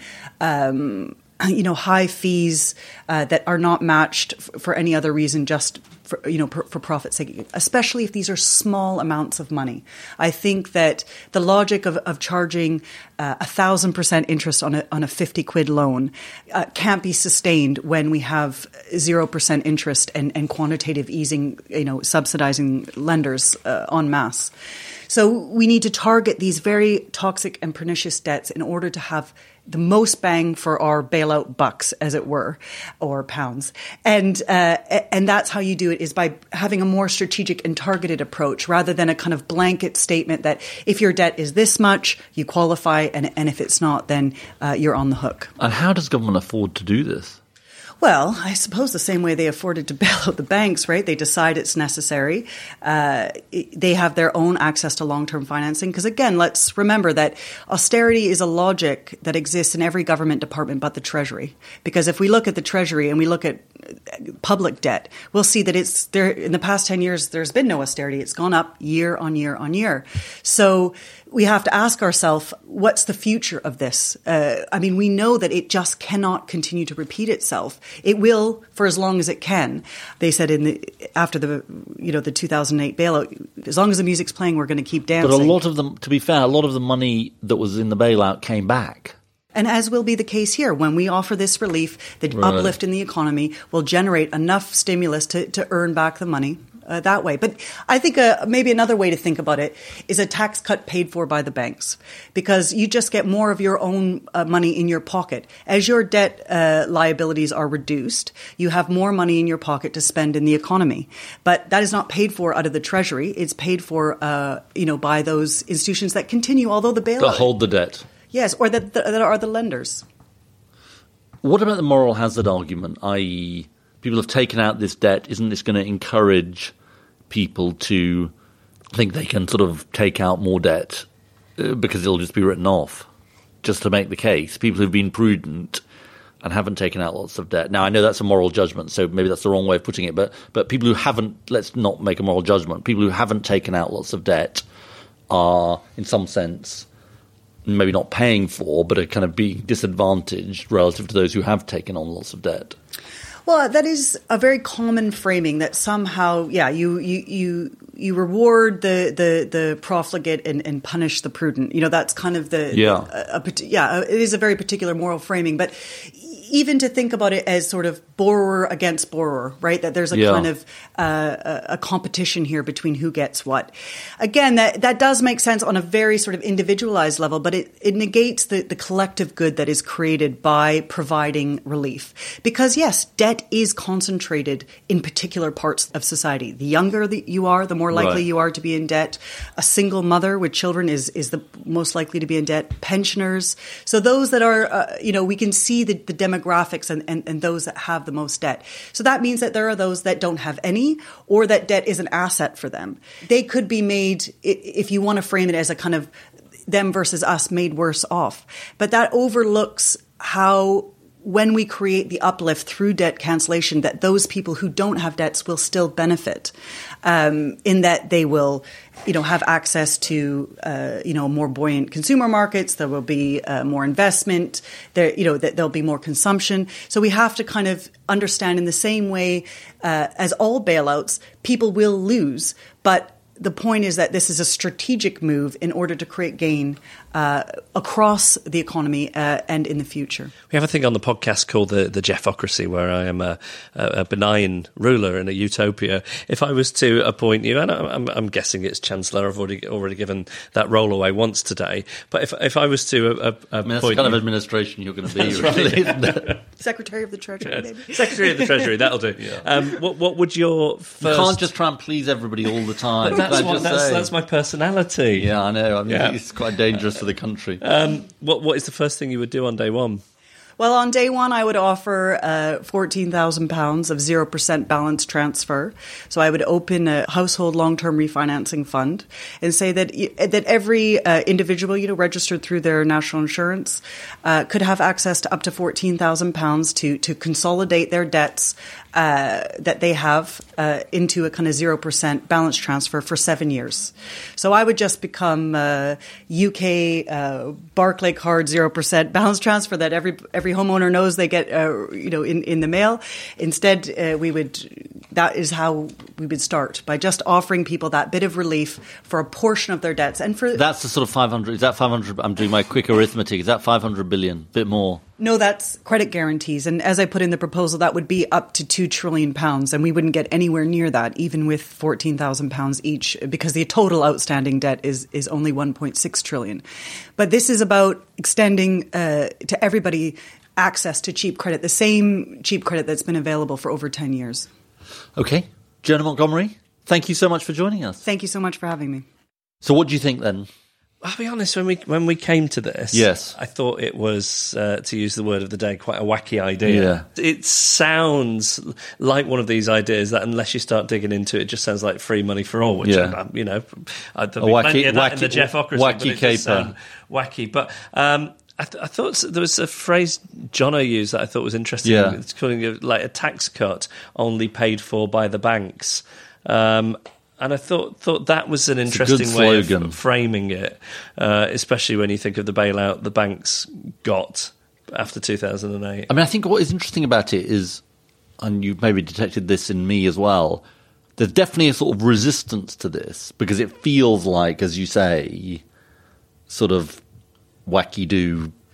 um you know, high fees uh, that are not matched f- for any other reason, just for, you know, per, for profit's sake, especially if these are small amounts of money. I think that the logic of, of charging uh, a thousand percent interest on a, on a fifty quid loan uh, can't be sustained when we have zero percent interest and, and quantitative easing, you know, subsidizing lenders uh, en masse. So we need to target these very toxic and pernicious debts in order to have the most bang for our bailout bucks, as it were, or pounds. And uh, and that's how you do it, is by having a more strategic and targeted approach rather than a kind of blanket statement that if your debt is this much, you qualify, and, and if it's not, then uh, you're on the hook. And how does government afford to do this? Well, I suppose the same way they afforded to bail out the banks, right? They decide it's necessary. Uh, they have their own access to long-term financing. Because again, let's remember that austerity is a logic that exists in every government department but the Treasury. Because if we look at the Treasury and we look at public debt, we'll see that it's there in the past ten years, there's been no austerity. It's gone up year on year on year. So we have to ask ourselves, what's the future of this? Uh, I mean, we know that it just cannot continue to repeat itself. It will for as long as it can. They said in the after the you know the two thousand eight bailout, as long as the music's playing, we're going to keep dancing. But a lot of them, to be fair, a lot of the money that was in the bailout came back. And as will be the case here, when we offer this relief, the Right. uplift in the economy will generate enough stimulus to, to earn back the money uh, that way. But I think uh, maybe another way to think about it is a tax cut paid for by the banks, because you just get more of your own uh, money in your pocket. As your debt uh, liabilities are reduced, you have more money in your pocket to spend in the economy. But that is not paid for out of the Treasury. It's paid for, uh, you know, by those institutions that continue, although the bailout. To hold the debt. Yes, or that, that are the lenders. What about the moral hazard argument, that is people have taken out this debt? Isn't this going to encourage people to think they can sort of take out more debt uh, because it'll just be written off, just to make the case? People who've been prudent and haven't taken out lots of debt. Now, I know that's a moral judgment, so maybe that's the wrong way of putting it, but, but people who haven't, let's not make a moral judgment, people who haven't taken out lots of debt are, in some sense, maybe not paying for, but are kind of being disadvantaged relative to those who have taken on lots of debt. Well, that is a very common framing that somehow, yeah, you you you, you reward the, the, the profligate and, and punish the prudent. You know, that's kind of the yeah, a, a, yeah. It is a very particular moral framing, but even to think about it as sort of borrower against borrower, right? That there's a yeah. kind of uh, a, a competition here between who gets what. Again, that that does make sense on a very sort of individualized level, but it, it negates the, the collective good that is created by providing relief. Because yes, debt is concentrated in particular parts of society. The younger that you are, the more likely right. you are to be in debt. A single mother with children is is the most likely to be in debt. Pensioners. So those that are, uh, you know, we can see the, the demographics and, and, and those that have the most debt. So that means that there are those that don't have any, or that debt is an asset for them. They could be made, if you want to frame it as a kind of them versus us, made worse off. But that overlooks how, when we create the uplift through debt cancellation, that those people who don't have debts will still benefit, um, in that they will, you know, have access to, uh, you know, more buoyant consumer markets. There will be uh, more investment. There, you know, that there'll be more consumption. So we have to kind of understand, in the same way uh, as all bailouts, people will lose, but the point is that this is a strategic move in order to create gain uh, across the economy uh, and in the future. We have a thing on the podcast called the, the Jeffocracy, where I am a, a benign ruler in a utopia. If I was to appoint you, and I'm, I'm guessing it's Chancellor, I've already already given that role away once today, but if if I was to uh, appoint I mean, that's the kind you, of administration you're going to be, That's really, right. isn't it? Secretary of the Treasury, Yes. maybe. Secretary of the Treasury, that'll do. Yeah. Um, what, what would your first... You can't just try and please everybody all the time. That's, Can I what, just that's, say? that's my personality. Yeah, I know. I mean, Yeah. it's quite dangerous for the country. Um, what What is the first thing you would do on day one? Well, on day one, I would offer uh, fourteen thousand pounds of zero percent balance transfer. So I would open a household long-term refinancing fund and say that that every uh, individual, you know, registered through their national insurance uh, could have access to up to fourteen thousand pounds to, to consolidate their debts uh, that they have uh, into a kind of zero percent balance transfer for seven years. So I would just become uh, U K uh, Barclaycard zero percent balance transfer that every every homeowner knows they get, uh, you know, in, in the mail. Instead, uh, we would, that is how we would start, by just offering people that bit of relief for a portion of their debts. And for That's the sort of five hundred, is that five hundred, I'm doing my quick arithmetic, is that five hundred billion? Bit more? No, that's credit guarantees. And as I put in the proposal, that would be up to two trillion pounds. And we wouldn't get anywhere near that, even with fourteen thousand pounds each, because the total outstanding debt is, is only one point six trillion. But this is about extending uh, to everybody access to cheap credit, the same cheap credit that's been available for over ten years. Okay. Jonah Montgomery, thank you so much for joining us. Thank you so much for having me. So what do you think then? I'll be honest, when we when we came to this, Yes. I thought it was, uh, to use the word of the day, quite a wacky idea. Yeah. It sounds like one of these ideas that, unless you start digging into it, it just sounds like free money for all, which, Yeah. um, you know, uh, there'll A be wacky- plenty of that in the wacky- Jeffocracy, wacky but it does caper. sound wacky. But um, I, th- I thought there was a phrase Jono used that I thought was interesting. Yeah. It's calling it like a tax cut only paid for by the banks. Um, and I thought thought that was an a good interesting way slogan. of framing it, uh, especially when you think of the bailout the banks got after two thousand eight. I mean, I think what is interesting about it is, and you've maybe detected this in me as well, there's definitely a sort of resistance to this, because it feels like, as you say, sort of wacky-do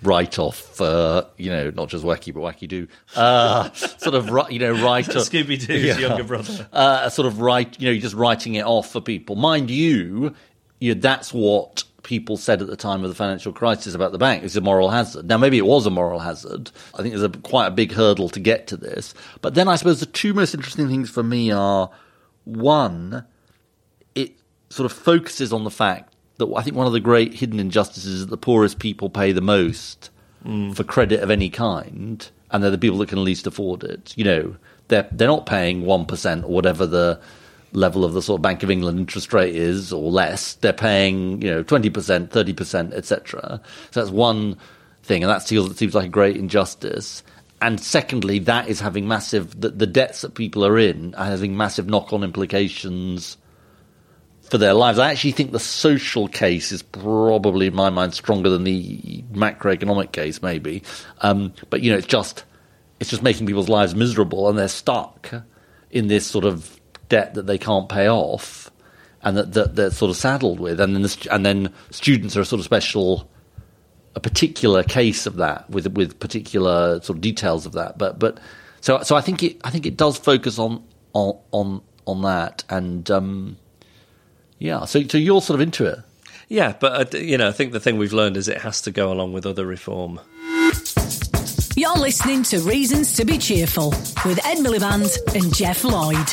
write-off for, you know, not just wacky, but wacky-do, uh, sort of, you know, write-off. Scooby-Doo's yeah. younger brother. Uh, sort of write, you know, you're just writing it off for people. Mind you, you know, that's what people said at the time of the financial crisis about the bank. It's a moral hazard. Now, maybe it was a moral hazard. I think there's a, quite a big hurdle to get to this. But then I suppose the two most interesting things for me are, one, it sort of focuses on the fact that I think one of the great hidden injustices is that the poorest people pay the most mm. for credit of any kind, and they're the people that can least afford it. You know, they're they're not paying one percent or whatever the level of the sort of Bank of England interest rate is, or less. They're paying, you know, twenty percent, thirty percent, et cetera. So that's one thing, and that seems, it seems like a great injustice. And secondly, that is having massive, the, the debts that people are in are having massive knock-on implications for their lives. I actually think the social case is probably, in my mind, stronger than the macroeconomic case, maybe. Um, but, you know, it's just it's just making people's lives miserable, and they're stuck in this sort of debt that they can't pay off, and that, that they're sort of saddled with. And then the, and then students are a sort of special, a particular case of that, with with particular sort of details of that. But but so so I think it I think it does focus on on on, on that and. Um, Yeah, so so you're sort of into it. Yeah, but, uh, you know, I think the thing we've learned is it has to go along with other reform. You're listening to Reasons to be Cheerful with Ed Miliband and Jeff Lloyd.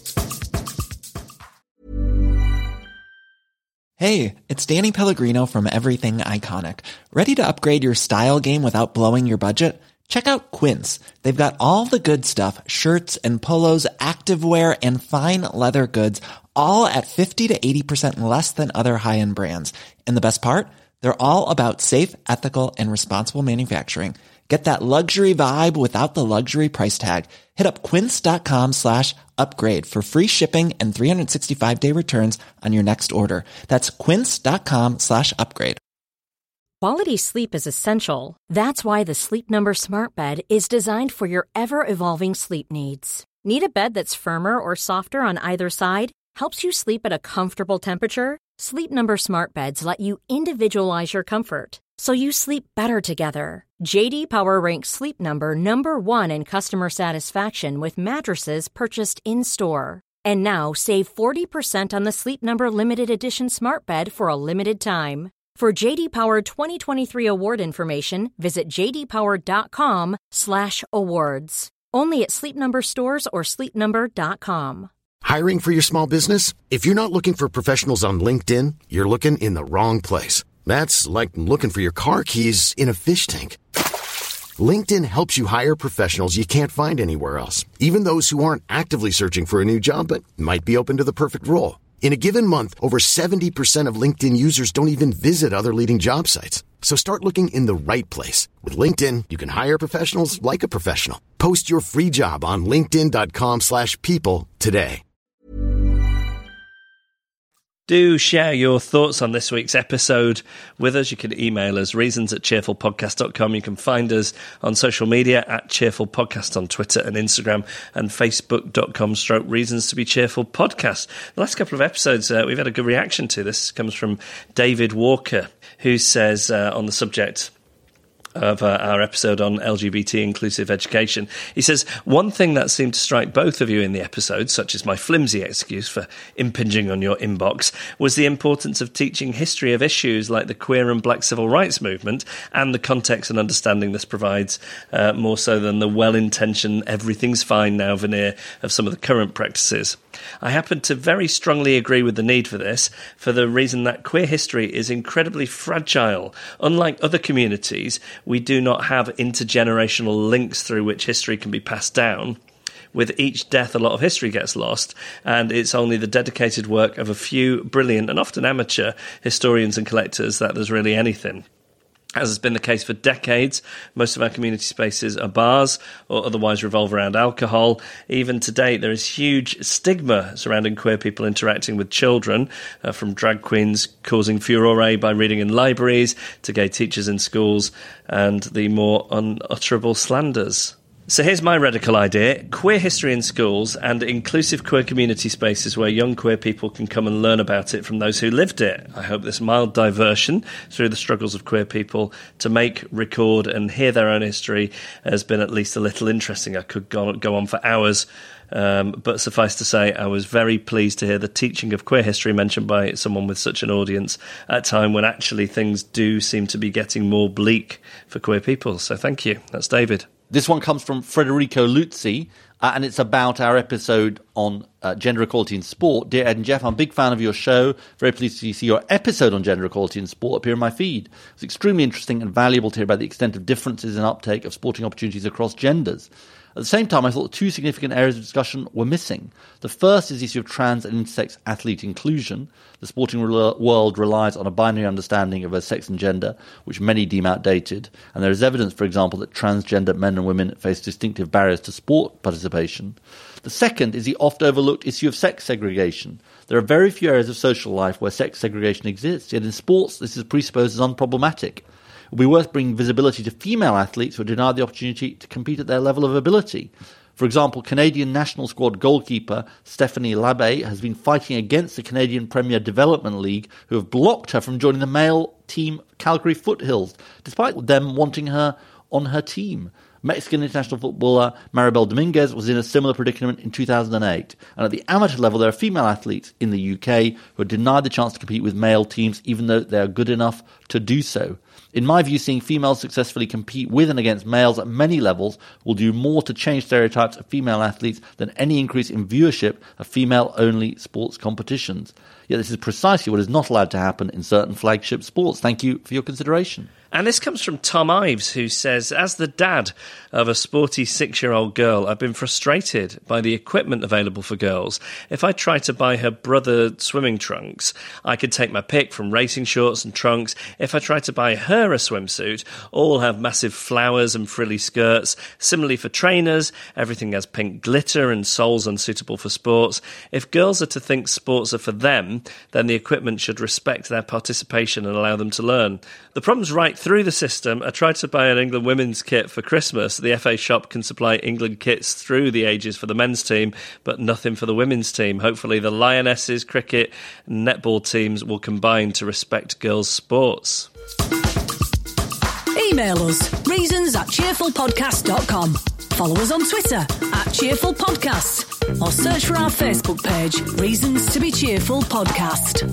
Hey, it's Danny Pellegrino from Everything Iconic. Ready to upgrade your style game without blowing your budget? Check out Quince. They've got all the good stuff, shirts and polos, activewear, and fine leather goods, all at fifty to eighty percent less than other high-end brands. And the best part? They're all about safe, ethical, and responsible manufacturing. Get that luxury vibe without the luxury price tag. Hit up quince.com slash upgrade for free shipping and three sixty-five day returns on your next order. That's quince.com slash upgrade. Quality sleep is essential. That's why the Sleep Number Smart Bed is designed for your ever-evolving sleep needs. Need a bed that's firmer or softer on either side? Helps you sleep at a comfortable temperature? Sleep Number Smart Beds let you individualize your comfort, so you sleep better together. J D Power ranks Sleep Number number one in customer satisfaction with mattresses purchased in-store. And now save forty percent on the Sleep Number Limited Edition Smart Bed for a limited time. For J D Power twenty twenty-three award information, visit jdpower.com slash awards. Only at Sleep Number stores or sleep number dot com. Hiring for your small business? If you're not looking for professionals on LinkedIn, you're looking in the wrong place. That's like looking for your car keys in a fish tank. LinkedIn helps you hire professionals you can't find anywhere else, even those who aren't actively searching for a new job but might be open to the perfect role. In a given month, over seventy percent of LinkedIn users don't even visit other leading job sites. So start looking in the right place. With LinkedIn, you can hire professionals like a professional. Post your free job on linkedin.com slash people today. Do share your thoughts on this week's episode with us. You can email us, reasons at cheerful podcast dot com. You can find us on social media at Cheerful Podcast on Twitter and Instagram, and facebook.com stroke Reasons to be Cheerful Podcast. The last couple of episodes, uh, we've had a good reaction to. This comes from David Walker, who says uh, on the subject of uh, our episode on L G B T inclusive education. He says, one thing that seemed to strike both of you in the episode, such as my flimsy excuse for impinging on your inbox, was the importance of teaching history of issues like the queer and black civil rights movement and the context and understanding this provides, uh, more so than the well-intentioned everything's fine now veneer of some of the current practices. I happen to very strongly agree with the need for this, for the reason that queer history is incredibly fragile. Unlike other communities, we do not have intergenerational links through which history can be passed down. With each death, a lot of history gets lost, and it's only the dedicated work of a few brilliant and often amateur historians and collectors that there's really anything. As has been the case for decades, most of our community spaces are bars or otherwise revolve around alcohol. Even to date, there is huge stigma surrounding queer people interacting with children, uh, from drag queens causing furore by reading in libraries to gay teachers in schools and the more unutterable slanders So here's my radical idea: queer history in schools and inclusive queer community spaces where young queer people can come and learn about it from those who lived it. I hope this mild diversion through the struggles of queer people to make, record and hear their own history has been at least a little interesting. I could go on, go on for hours, um, but suffice to say I was very pleased to hear the teaching of queer history mentioned by someone with such an audience at a time when actually things do seem to be getting more bleak for queer people. So thank you. That's David. This one comes from Federico Luzzi, uh, and it's about our episode on uh, gender equality in sport. Dear Ed and Jeff, I'm a big fan of your show. Very pleased to see your episode on gender equality in sport appear in my feed. It's extremely interesting and valuable to hear about the extent of differences in uptake of sporting opportunities across genders. At the same time, I thought two significant areas of discussion were missing. The first is the issue of trans and intersex athlete inclusion. The sporting re- world relies on a binary understanding of both sex and gender, which many deem outdated, and there is evidence, for example, that transgender men and women face distinctive barriers to sport participation. The second is the oft-overlooked issue of sex segregation. There are very few areas of social life where sex segregation exists, yet in sports this is presupposed as unproblematic. It will be worth bringing visibility to female athletes who are denied the opportunity to compete at their level of ability. For example, Canadian national squad goalkeeper Stephanie Labbe has been fighting against the Canadian Premier Development League, who have blocked her from joining the male team Calgary Foothills, despite them wanting her on her team. Mexican international footballer Maribel Dominguez was in a similar predicament in two thousand eight. And at the amateur level, there are female athletes in the U K who are denied the chance to compete with male teams, even though they are good enough to do so. In my view, seeing females successfully compete with and against males at many levels will do more to change stereotypes of female athletes than any increase in viewership of female-only sports competitions. Yet this is precisely what is not allowed to happen in certain flagship sports. Thank you for your consideration. And this comes from Tom Ives, who says, as the dad of a sporty six-year-old girl, I've been frustrated by the equipment available for girls. If I try to buy her brother swimming trunks, I could take my pick from racing shorts and trunks. If I try to buy her a swimsuit, all have massive flowers and frilly skirts. Similarly for trainers, everything has pink glitter and soles unsuitable for sports. If girls are to think sports are for them, then the equipment should respect their participation and allow them to learn. The problem's right through the system. I tried to buy an England women's kit for Christmas. The F A shop can supply England kits through the ages for the men's team, but nothing for the women's team. Hopefully the Lionesses, cricket and netball teams will combine to respect girls' sports. Email us, reasons at cheerful podcast dot com. Follow us on Twitter at Cheerful Podcasts, or search for our Facebook page, Reasons to be Cheerful Podcast.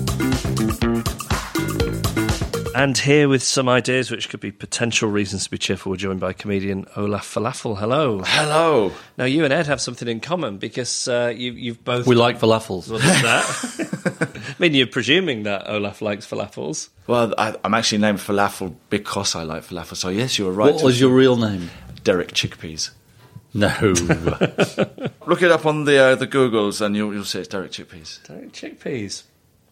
And here with some ideas which could be potential reasons to be cheerful, we're joined by comedian Olaf Falafel. Hello. Hello. Now, you and Ed have something in common because uh, you, you've both... We like falafels. Well, that. I mean, you're presuming that Olaf likes falafels. Well, I, I'm actually named Falafel because I like falafel, so yes, you were right. What was your real name? Derek Chickpeas. No. Look it up on the uh, the Googles and you'll, you'll see it's Derek Chickpeas. Derek Chickpeas.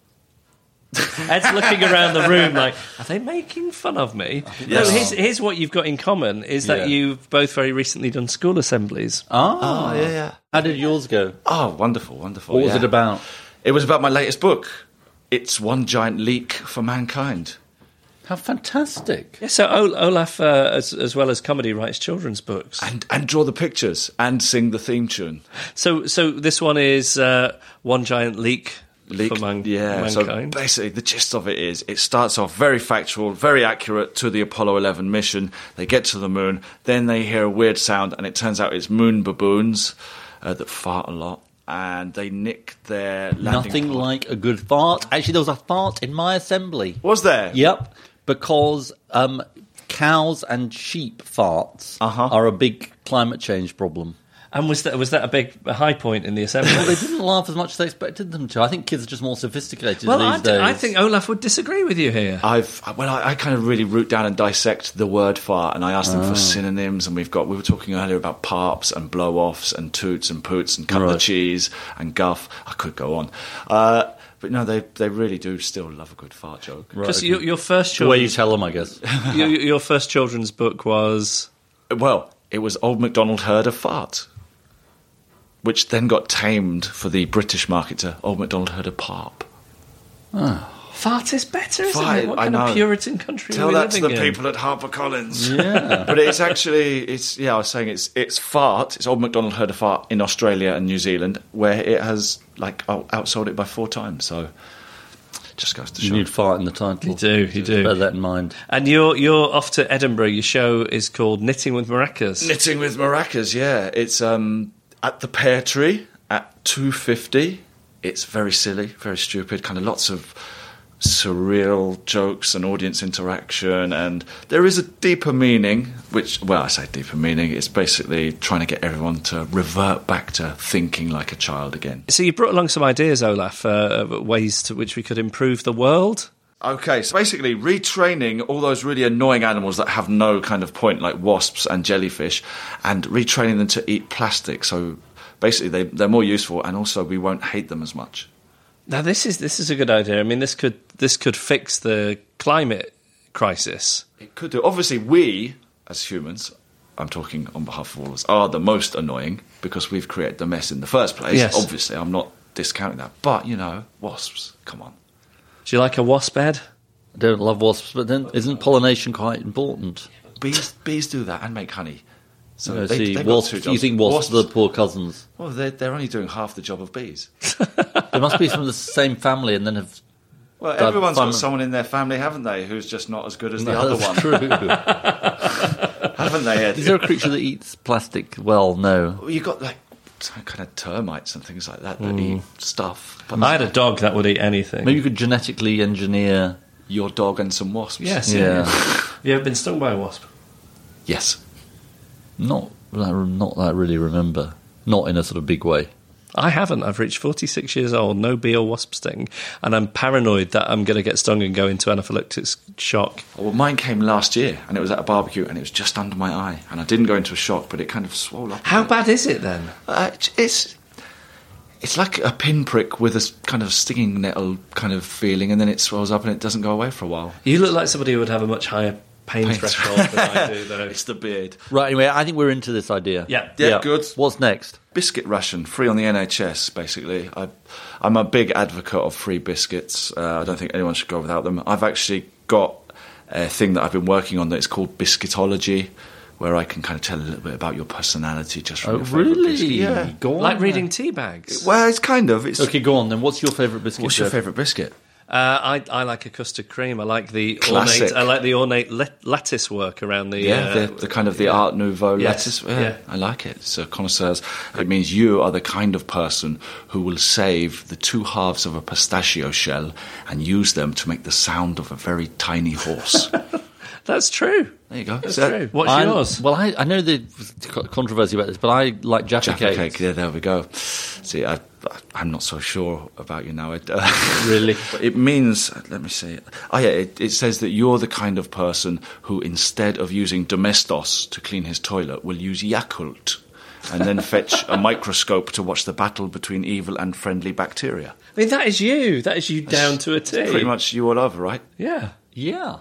Ed's looking around the room like, are they making fun of me? Yes. No, here's, here's what you've got in common, is that Yeah. you've both very recently done school assemblies. Oh, Oh, yeah, yeah. How did yours go? Oh, wonderful, wonderful. What was yeah. it about? It was about my latest book. It's One Giant Leak for Mankind. How fantastic. Yeah, so Ol- Olaf, uh, as, as well as comedy, writes children's books. And and draw the pictures and sing the theme tune. So so this one is uh, One Giant Leak, Leak, for man- yeah. mankind. So basically, the gist of it is, it starts off very factual, very accurate to the Apollo eleven mission. They get to the moon, then they hear a weird sound, and it turns out it's moon baboons uh, that fart a lot, and they nick their landing Nothing pod. like a good fart. Actually, there was a fart in my assembly. Was there? Yep, because um, cows and sheep farts Uh-huh. are a big climate change problem. And was that was that a big a high point in the Well, assembly? they didn't laugh as much as they expected them to. I think kids are just more sophisticated Well, these I, d- days. I think Olaf would disagree with you here. I've well, I, I kind of really root down and dissect the word fart, and I asked them Oh. for synonyms. And we've got we were talking earlier about parps and blow-offs and toots and poots and cut Right. the cheese and guff. I could go on, uh, but no, they they really do still love a good fart joke. Because your, your first the way you children's tell them, I guess. your, your first children's book was Well, it was Old MacDonald Heard a Fart, which then got tamed for the British market to Old MacDonald Heard a Parp. Fart is better, isn't Fart, it? What I kind know. of Puritan country Tell are we that to the living in? people at HarperCollins. Yeah. But it's actually, it's yeah, I was saying it's it's fart. It's Old MacDonald heard a fart in Australia and New Zealand, where it has like out- outsold it by four times. So just goes to show. You need fart in the title. You do, you do. Bear that in mind. And you're you're off to Edinburgh. Your show is called Knitting with Maracas. Knitting with Maracas, yeah. It's um, at the Pear Tree at two fifty. It's very silly, very stupid, kind of lots of surreal jokes and audience interaction, and there is a deeper meaning, which, well, I say deeper meaning, it's basically trying to get everyone to revert back to thinking like a child again. So you brought along some ideas, Olaf, uh, ways to which we could improve the world. Okay, so basically retraining all those really annoying animals that have no kind of point, like wasps and jellyfish, and retraining them to eat plastic, so basically they, they're more useful, and also we won't hate them as much. Now this is this is a good idea. I mean, this could this could fix the climate crisis. It could do. Obviously, we, as humans, I'm talking on behalf of all of us, are the most annoying because we've created the mess in the first place. Yes. Obviously, I'm not discounting that. But, you know, wasps, come on. Do you like a wasp bed? I don't love wasps, but then isn't pollination quite important? Bees bees do that and make honey. So No, they, see, they've got wasps, two you jobs. think wasps are the poor cousins? Well, they're, they're only doing half the job of bees. They must be from the same family and then have... Well, done everyone's fun- got someone in their family, haven't they, who's just not as good as the No, other that's one. true. Haven't they, Ed? Is there a creature that eats plastic? Well, no. Well, you've got, like, some kind of termites and things like that that eat stuff. But I had a dog that would eat anything. Maybe you could genetically engineer... your dog and some wasps. Yes. Yeah. Have you ever been stung by a wasp? Yes. Not, that- not that I really remember. Not in a sort of big way. I haven't. I've reached forty-six years old, no bee or wasp sting, and I'm paranoid that I'm going to get stung and go into anaphylactic shock. Well, mine came last year, and it was at a barbecue, and it was just under my eye, and I didn't go into a shock, but it kind of swelled up. How bad is it then? Uh, it's it's like a pinprick with a s- kind of stinging nettle kind of feeling, and then it swells up and it doesn't go away for a while. You look like somebody who would have a much higher pain, Pain threshold than I do, though. It's the beard. Right, anyway, I think we're into this idea. Yeah. Yeah, good. What's next? Biscuit ration, free on the N H S, basically. I, I'm a big advocate of free biscuits. Uh, I don't think anyone should go without them. I've actually got a thing that I've been working on that is called Biscuitology, where I can kind of tell a little bit about your personality just from Oh, your favourite really? biscuit. Yeah. Go on. Like reading tea bags. Well, it's kind of. It's, Okay, go on then. What's your favourite biscuit? What's your Jeff? favourite biscuit? Uh, I, I like a custard cream. I like the Classic. ornate. I like the ornate lat- lattice work around the. Yeah, uh, the, the kind of the Art Nouveau Yes, lettuce. Yeah, yeah. I like it. So connoisseurs. It means you are the kind of person who will save the two halves of a pistachio shell and use them to make the sound of a very tiny horse. That's true. There you go. That's So- true. What's I- yours? Well, I, I know the controversy about this, but I like Jaffa, Jaffa cake. cake. Yeah, there we go. See, I, I'm not so sure about you now. It, uh, Really? It means, let me see. Oh, yeah, it, it says that you're the kind of person who, instead of using Domestos to clean his toilet, will use Yakult and then fetch a microscope to watch the battle between evil and friendly bacteria. I mean, that is you. That is you down to a T. Pretty much you all over, right? Yeah. Yeah.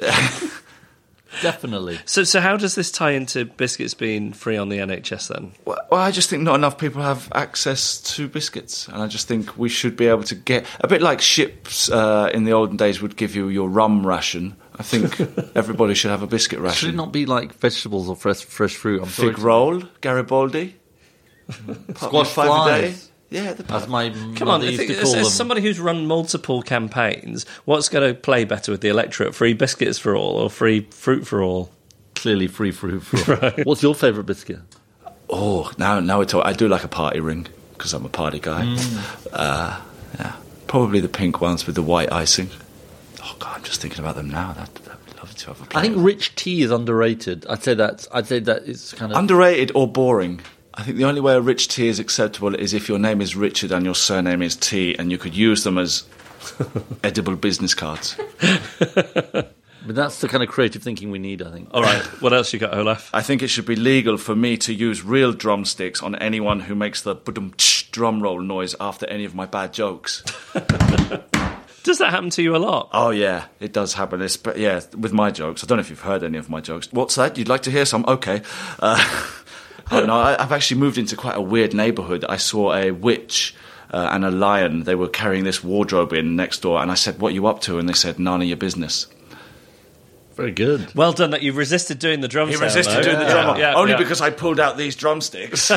Definitely. So, so how does this tie into biscuits being free on the N H S then? Well, well, I just think not enough people have access to biscuits, and I just think we should be able to get a bit like ships uh, in the olden days would give you your rum ration. I think everybody should have a biscuit Should ration. it not be like vegetables or fresh fresh fruit? I'm sorry Fig to- roll, Garibaldi, Squash five a day. flies. Yeah, the As my Come on, mother I used think, to as, call as them. somebody who's run multiple campaigns, what's going to play better with the electorate? Free biscuits for all or free fruit for all? Clearly free fruit. For all. What's your favourite biscuit? Oh, now now we're talking. I do like a party ring because I'm a party guy. Mm. Uh, yeah, probably the pink ones with the white icing. Oh God, I'm just thinking about them now. That, that would love to have a play. I think rich tea is underrated. I'd say that. I'd say that it's kind of Underrated or boring? I think the only way a rich tea is acceptable is if your name is Richard and your surname is T, and you could use them as edible business cards. But that's the kind of creative thinking we need, I think. All right, what else you got, Olaf? I think it should be legal for me to use real drumsticks on anyone who makes the ba-dum-tsh drum roll noise after any of my bad jokes. Does that happen to you a lot? Oh, yeah, it does happen. It's, but yeah, with my jokes. I don't know if you've heard any of my jokes. What's that? You'd like to hear some? Okay. Uh, oh, no, I, I've actually moved into quite a weird neighbourhood. I saw a witch uh, and a lion. They were carrying this wardrobe in next door, and I said, "What are you up to?" And they said, "None of your business." Very good. Well done that you resisted doing the drum He sound, resisted though. doing the Yeah. drum, Yeah, only yeah. because I pulled out these drumsticks.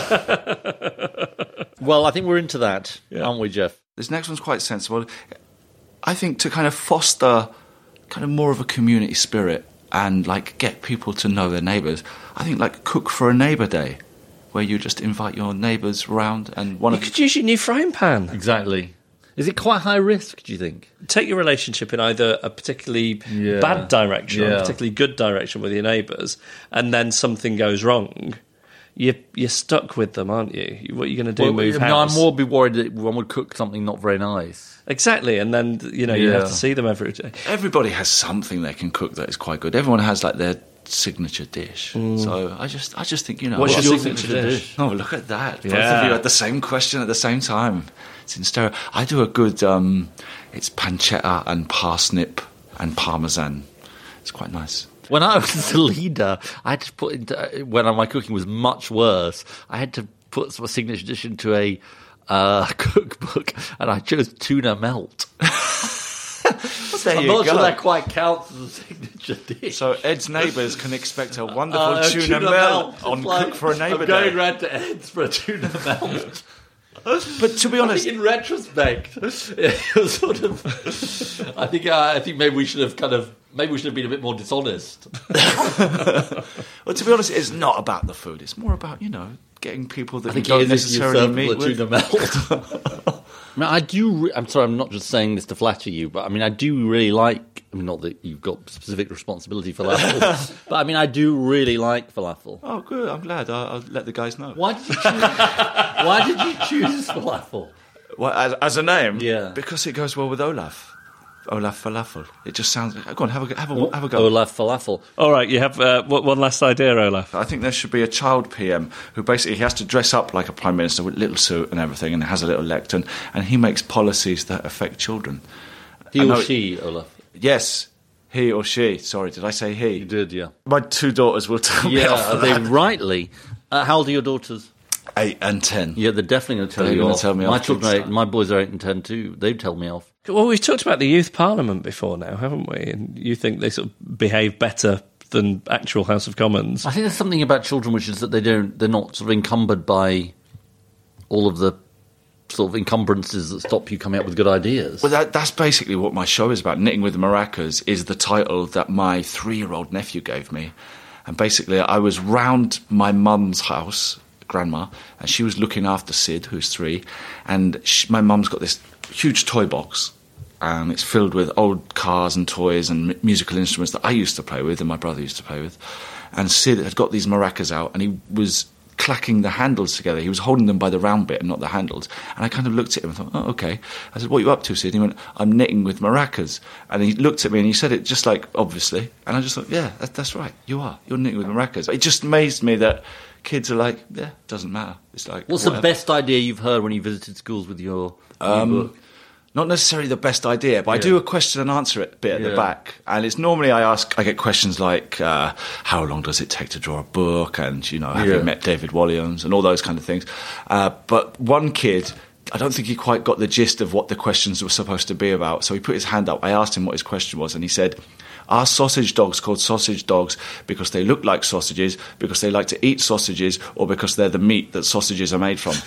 Well, I think we're into that, aren't we, Jeff? This next one's quite sensible. I think to kind of foster kind of more of a community spirit and like get people to know their neighbours, I think like Cook for a Neighbour Day, where you just invite your neighbours round and one You of could use your new frying pan. Exactly. Is it quite high risk, do you think? Take your relationship in either a particularly Yeah. bad direction or Yeah. a particularly good direction with your neighbours, and then something goes wrong. You're, you're stuck with them, aren't you? What are you going to do? Well, move no, house? I'm more be worried that one would cook something not very nice. Exactly, and then you know you Yeah. have to see them every day. everybody has something they can cook that is quite good. Everyone has like their signature dish. So I just I just think, you know, What's what- your signature dish? Oh, look at that. Both Yeah. of you had the same question at the same time. It's in stereo. I do a good, um, it's pancetta and parsnip and parmesan. It's quite nice. When I was the leader, I had to put into, when my cooking was much worse, I had to put some signature dish into a uh, cookbook, and I chose tuna melt. There I'm you not go. sure that quite counts as a signature dish. So Ed's neighbours can expect a wonderful Uh, tuna, melt, on It's like, Cook for a Neighbour I'm going Day. round to Ed's for a tuna melt. But to be I honest, think in retrospect, it was sort of. I think uh, I think maybe we should have kind of maybe we should have been a bit more dishonest. well, to be honest, it's not about the food. It's more about, you know, getting people that I think you don't it is if you necessarily serve meet the with. tuna melt. I mean, I do. Re- I'm sorry, I'm not just saying this to flatter you, but I mean, I do really like. I mean, not that you've got specific responsibility for falafel, but I mean, I do really like falafel. Oh, good. I'm glad. I'll, I'll let the guys know. Why did you choose? Why did you choose falafel? Well, as, as a name? Yeah. Because it goes well with Olaf. Olaf Falafel. It just sounds... Go on, have a, have a, have a go. Olaf falafel. All right, you have uh, what- one last idea, Olaf. I think there should be a child P M who basically he has to dress up like a prime minister with a little suit and everything and has a little lectern, and he makes policies that affect children. He I or know- she, Olaf? Yes, he or she. Sorry, did I say he? You did, yeah. My two daughters will tell me Yeah, off for are they that. rightly. Uh, how old are your daughters? Eight and ten. Yeah, they're definitely going to tell They're you gonna off. tell me my off, children, are kids. eight, my boys are eight and ten too. They'd tell me off. Well, we've talked about the youth parliament before now, haven't we? And you think they sort of behave better than actual House of Commons. I think there's something about children which is that they don't, they're not sort of encumbered by all of the sort of encumbrances that stop you coming up with good ideas. Well, that, that's basically what my show is about. Knitting with the Maracas is the title that my three-year-old nephew gave me. And basically, I was round my mum's house, grandma, and she was looking after Sid, who's three. And she, my mum's got this huge toy box, and it's filled with old cars and toys and m- musical instruments that I used to play with and my brother used to play with. And Sid had got these maracas out, and he was clacking the handles together. He was holding them by the round bit and not the handles. And I kind of looked at him and thought, oh, okay. I said, what are you up to, Sid? And he went, I'm knitting with maracas. And he looked at me and he said it just like, obviously. And I just thought, yeah, that, that's right. You are. You're knitting with maracas. It just amazed me that kids are like, yeah, doesn't matter. It's like, What's whatever. the best idea you've heard when you visited schools with your Um, new book? Not necessarily the best idea, but I do a question and answer it bit at Yeah. the back. And it's normally I ask, I get questions like, uh, how long does it take to draw a book? And, you know, have Yeah. you met David Walliams? And all those kind of things. Uh, but one kid, I don't think he quite got the gist of what the questions were supposed to be about. So he put his hand up. I asked him what his question was, and he said, are sausage dogs called sausage dogs because they look like sausages, because they like to eat sausages, or because they're the meat that sausages are made from?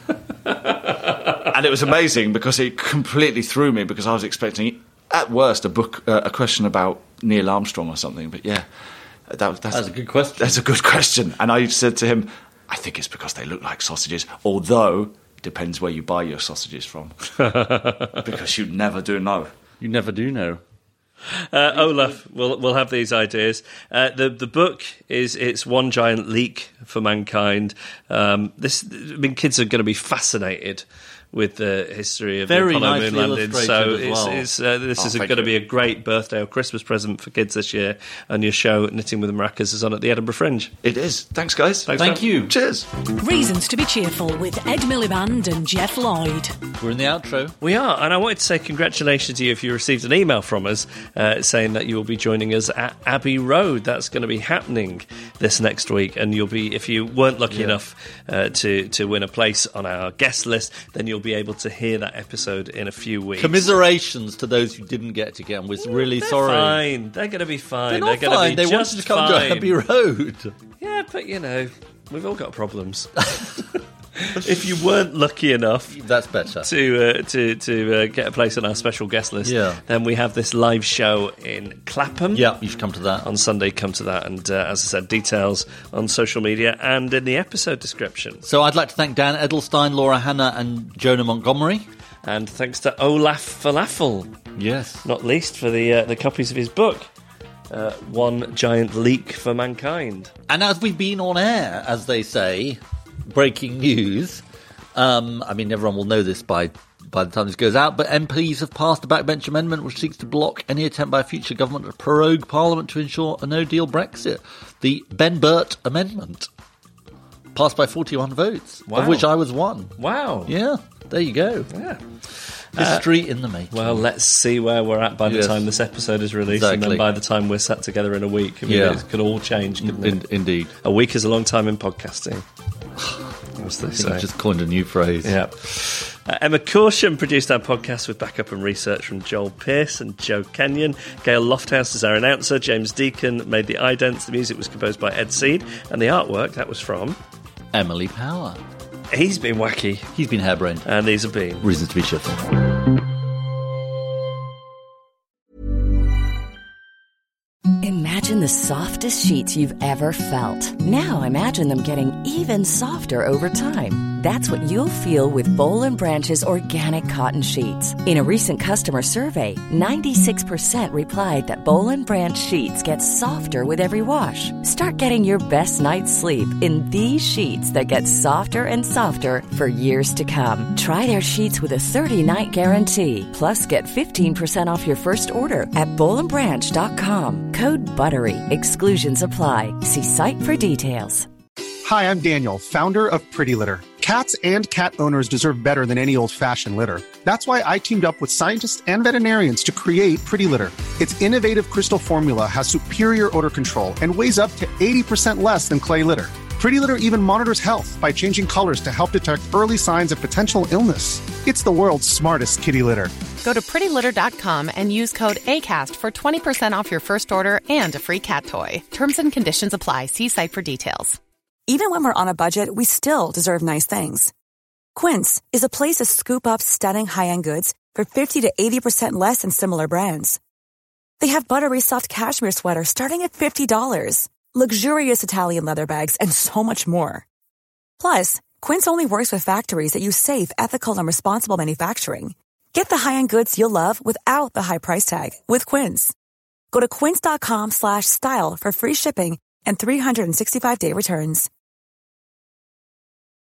And it was amazing because it completely threw me because I was expecting, at worst, a book, uh, a question about Neil Armstrong or something. But yeah, that, that's, That's a good question. That's a good question. And I said to him, I think it's because they look like sausages, although it depends where you buy your sausages from. Because you never do know. You never do know. Uh, Olaf, we'll we'll have these ideas. Uh, the the book is it's one giant leak for mankind. Um, this, I mean, kids are going to be fascinated with the history of Very the Apollo nicely moon landing. So illustrated as it's, well. it's, uh, this Oh, is thank going to you. be a great birthday or Christmas present for kids this year. And your show, Knitting with the Maracas, is on at the Edinburgh Fringe. It is. Thanks, guys. Thanks, Thank man. you. Cheers. Reasons to be Cheerful with Ed Miliband and Jeff Lloyd. We're in the outro. We are, and I wanted to say congratulations to you if you received an email from us uh, saying that you will be joining us at Abbey Road. That's going to be happening this next week, and you'll be, if you weren't lucky Yeah. enough uh, to, to win a place on our guest list, then you'll be able to hear that episode in a few weeks. Commiserations to those who didn't get to get on. We're really They're sorry. fine. They're going to be fine. They're not gonna fine. Be They just wanted to come fine. to Abbey Road. Yeah, but you know, we've all got problems. If you weren't lucky enough, that's better to uh, to to uh, get a place on our special guest list. Yeah. Then we have this live show in Clapham. Yeah, you should come to that on Sunday. Come to that, and uh, as I said, details on social media and in the episode description. So I'd like to thank Dan Edelstein, Laura Hanna, and Jonah Montgomery. And thanks to Olaf Falafel. Yes, not least for the uh, the copies of his book. Uh, One Giant Leak for Mankind. And as we've been on air, as they say, breaking news, um, I mean, everyone will know this by by the time this goes out, but M Ps have passed a backbench amendment which seeks to block any attempt by a future government to prorogue Parliament to ensure a no-deal Brexit. The Ben Burt Amendment. Passed by forty-one votes, Wow. of which I was one. Wow. Yeah, there you go. Yeah. History uh, in the making. Well, let's see where we're at by the Yes. time this episode is released, Exactly. and then by the time we're sat together in a week. I mean, Yeah. it could all change, couldn't In- it? Indeed. A week is a long time in podcasting. As they I think say. I've just coined a new phrase. Yeah. Uh, Emma Caution produced our podcast with backup and research from Joel Pearce and Joe Kenyon. Gail Lofthouse is our announcer. James Deacon made the idents. The music was composed by Ed Seed. And the artwork, that was from Emily Power. He's been wacky. He's been harebrained. And these have been Reasons to be cheerful. Imagine the softest sheets you've ever felt. Now imagine them getting even softer over time. That's what you'll feel with Boll and Branch's organic cotton sheets. In a recent customer survey, ninety-six percent replied that Boll and Branch sheets get softer with every wash. Start getting your best night's sleep in these sheets that get softer and softer for years to come. Try their sheets with a thirty-night guarantee. Plus, get fifteen percent off your first order at boll and branch dot com. Code BUTTERY. Exclusions apply. See site for details. Hi, I'm Daniel, founder of Pretty Litter. Cats and cat owners deserve better than any old-fashioned litter. That's why I teamed up with scientists and veterinarians to create Pretty Litter. Its innovative crystal formula has superior odor control and weighs up to eighty percent less than clay litter. Pretty Litter even monitors health by changing colors to help detect early signs of potential illness. It's the world's smartest kitty litter. Go to pretty litter dot com and use code ACAST for twenty percent off your first order and a free cat toy. Terms and conditions apply. See site for details. Even when we're on a budget, we still deserve nice things. Quince is a place to scoop up stunning high-end goods for fifty to eighty percent less than similar brands. They have buttery soft cashmere sweaters starting at fifty dollars, luxurious Italian leather bags, and so much more. Plus, Quince only works with factories that use safe, ethical, and responsible manufacturing. Get the high-end goods you'll love without the high price tag with Quince. Go to quince dot com slash style for free shipping and three sixty-five day returns.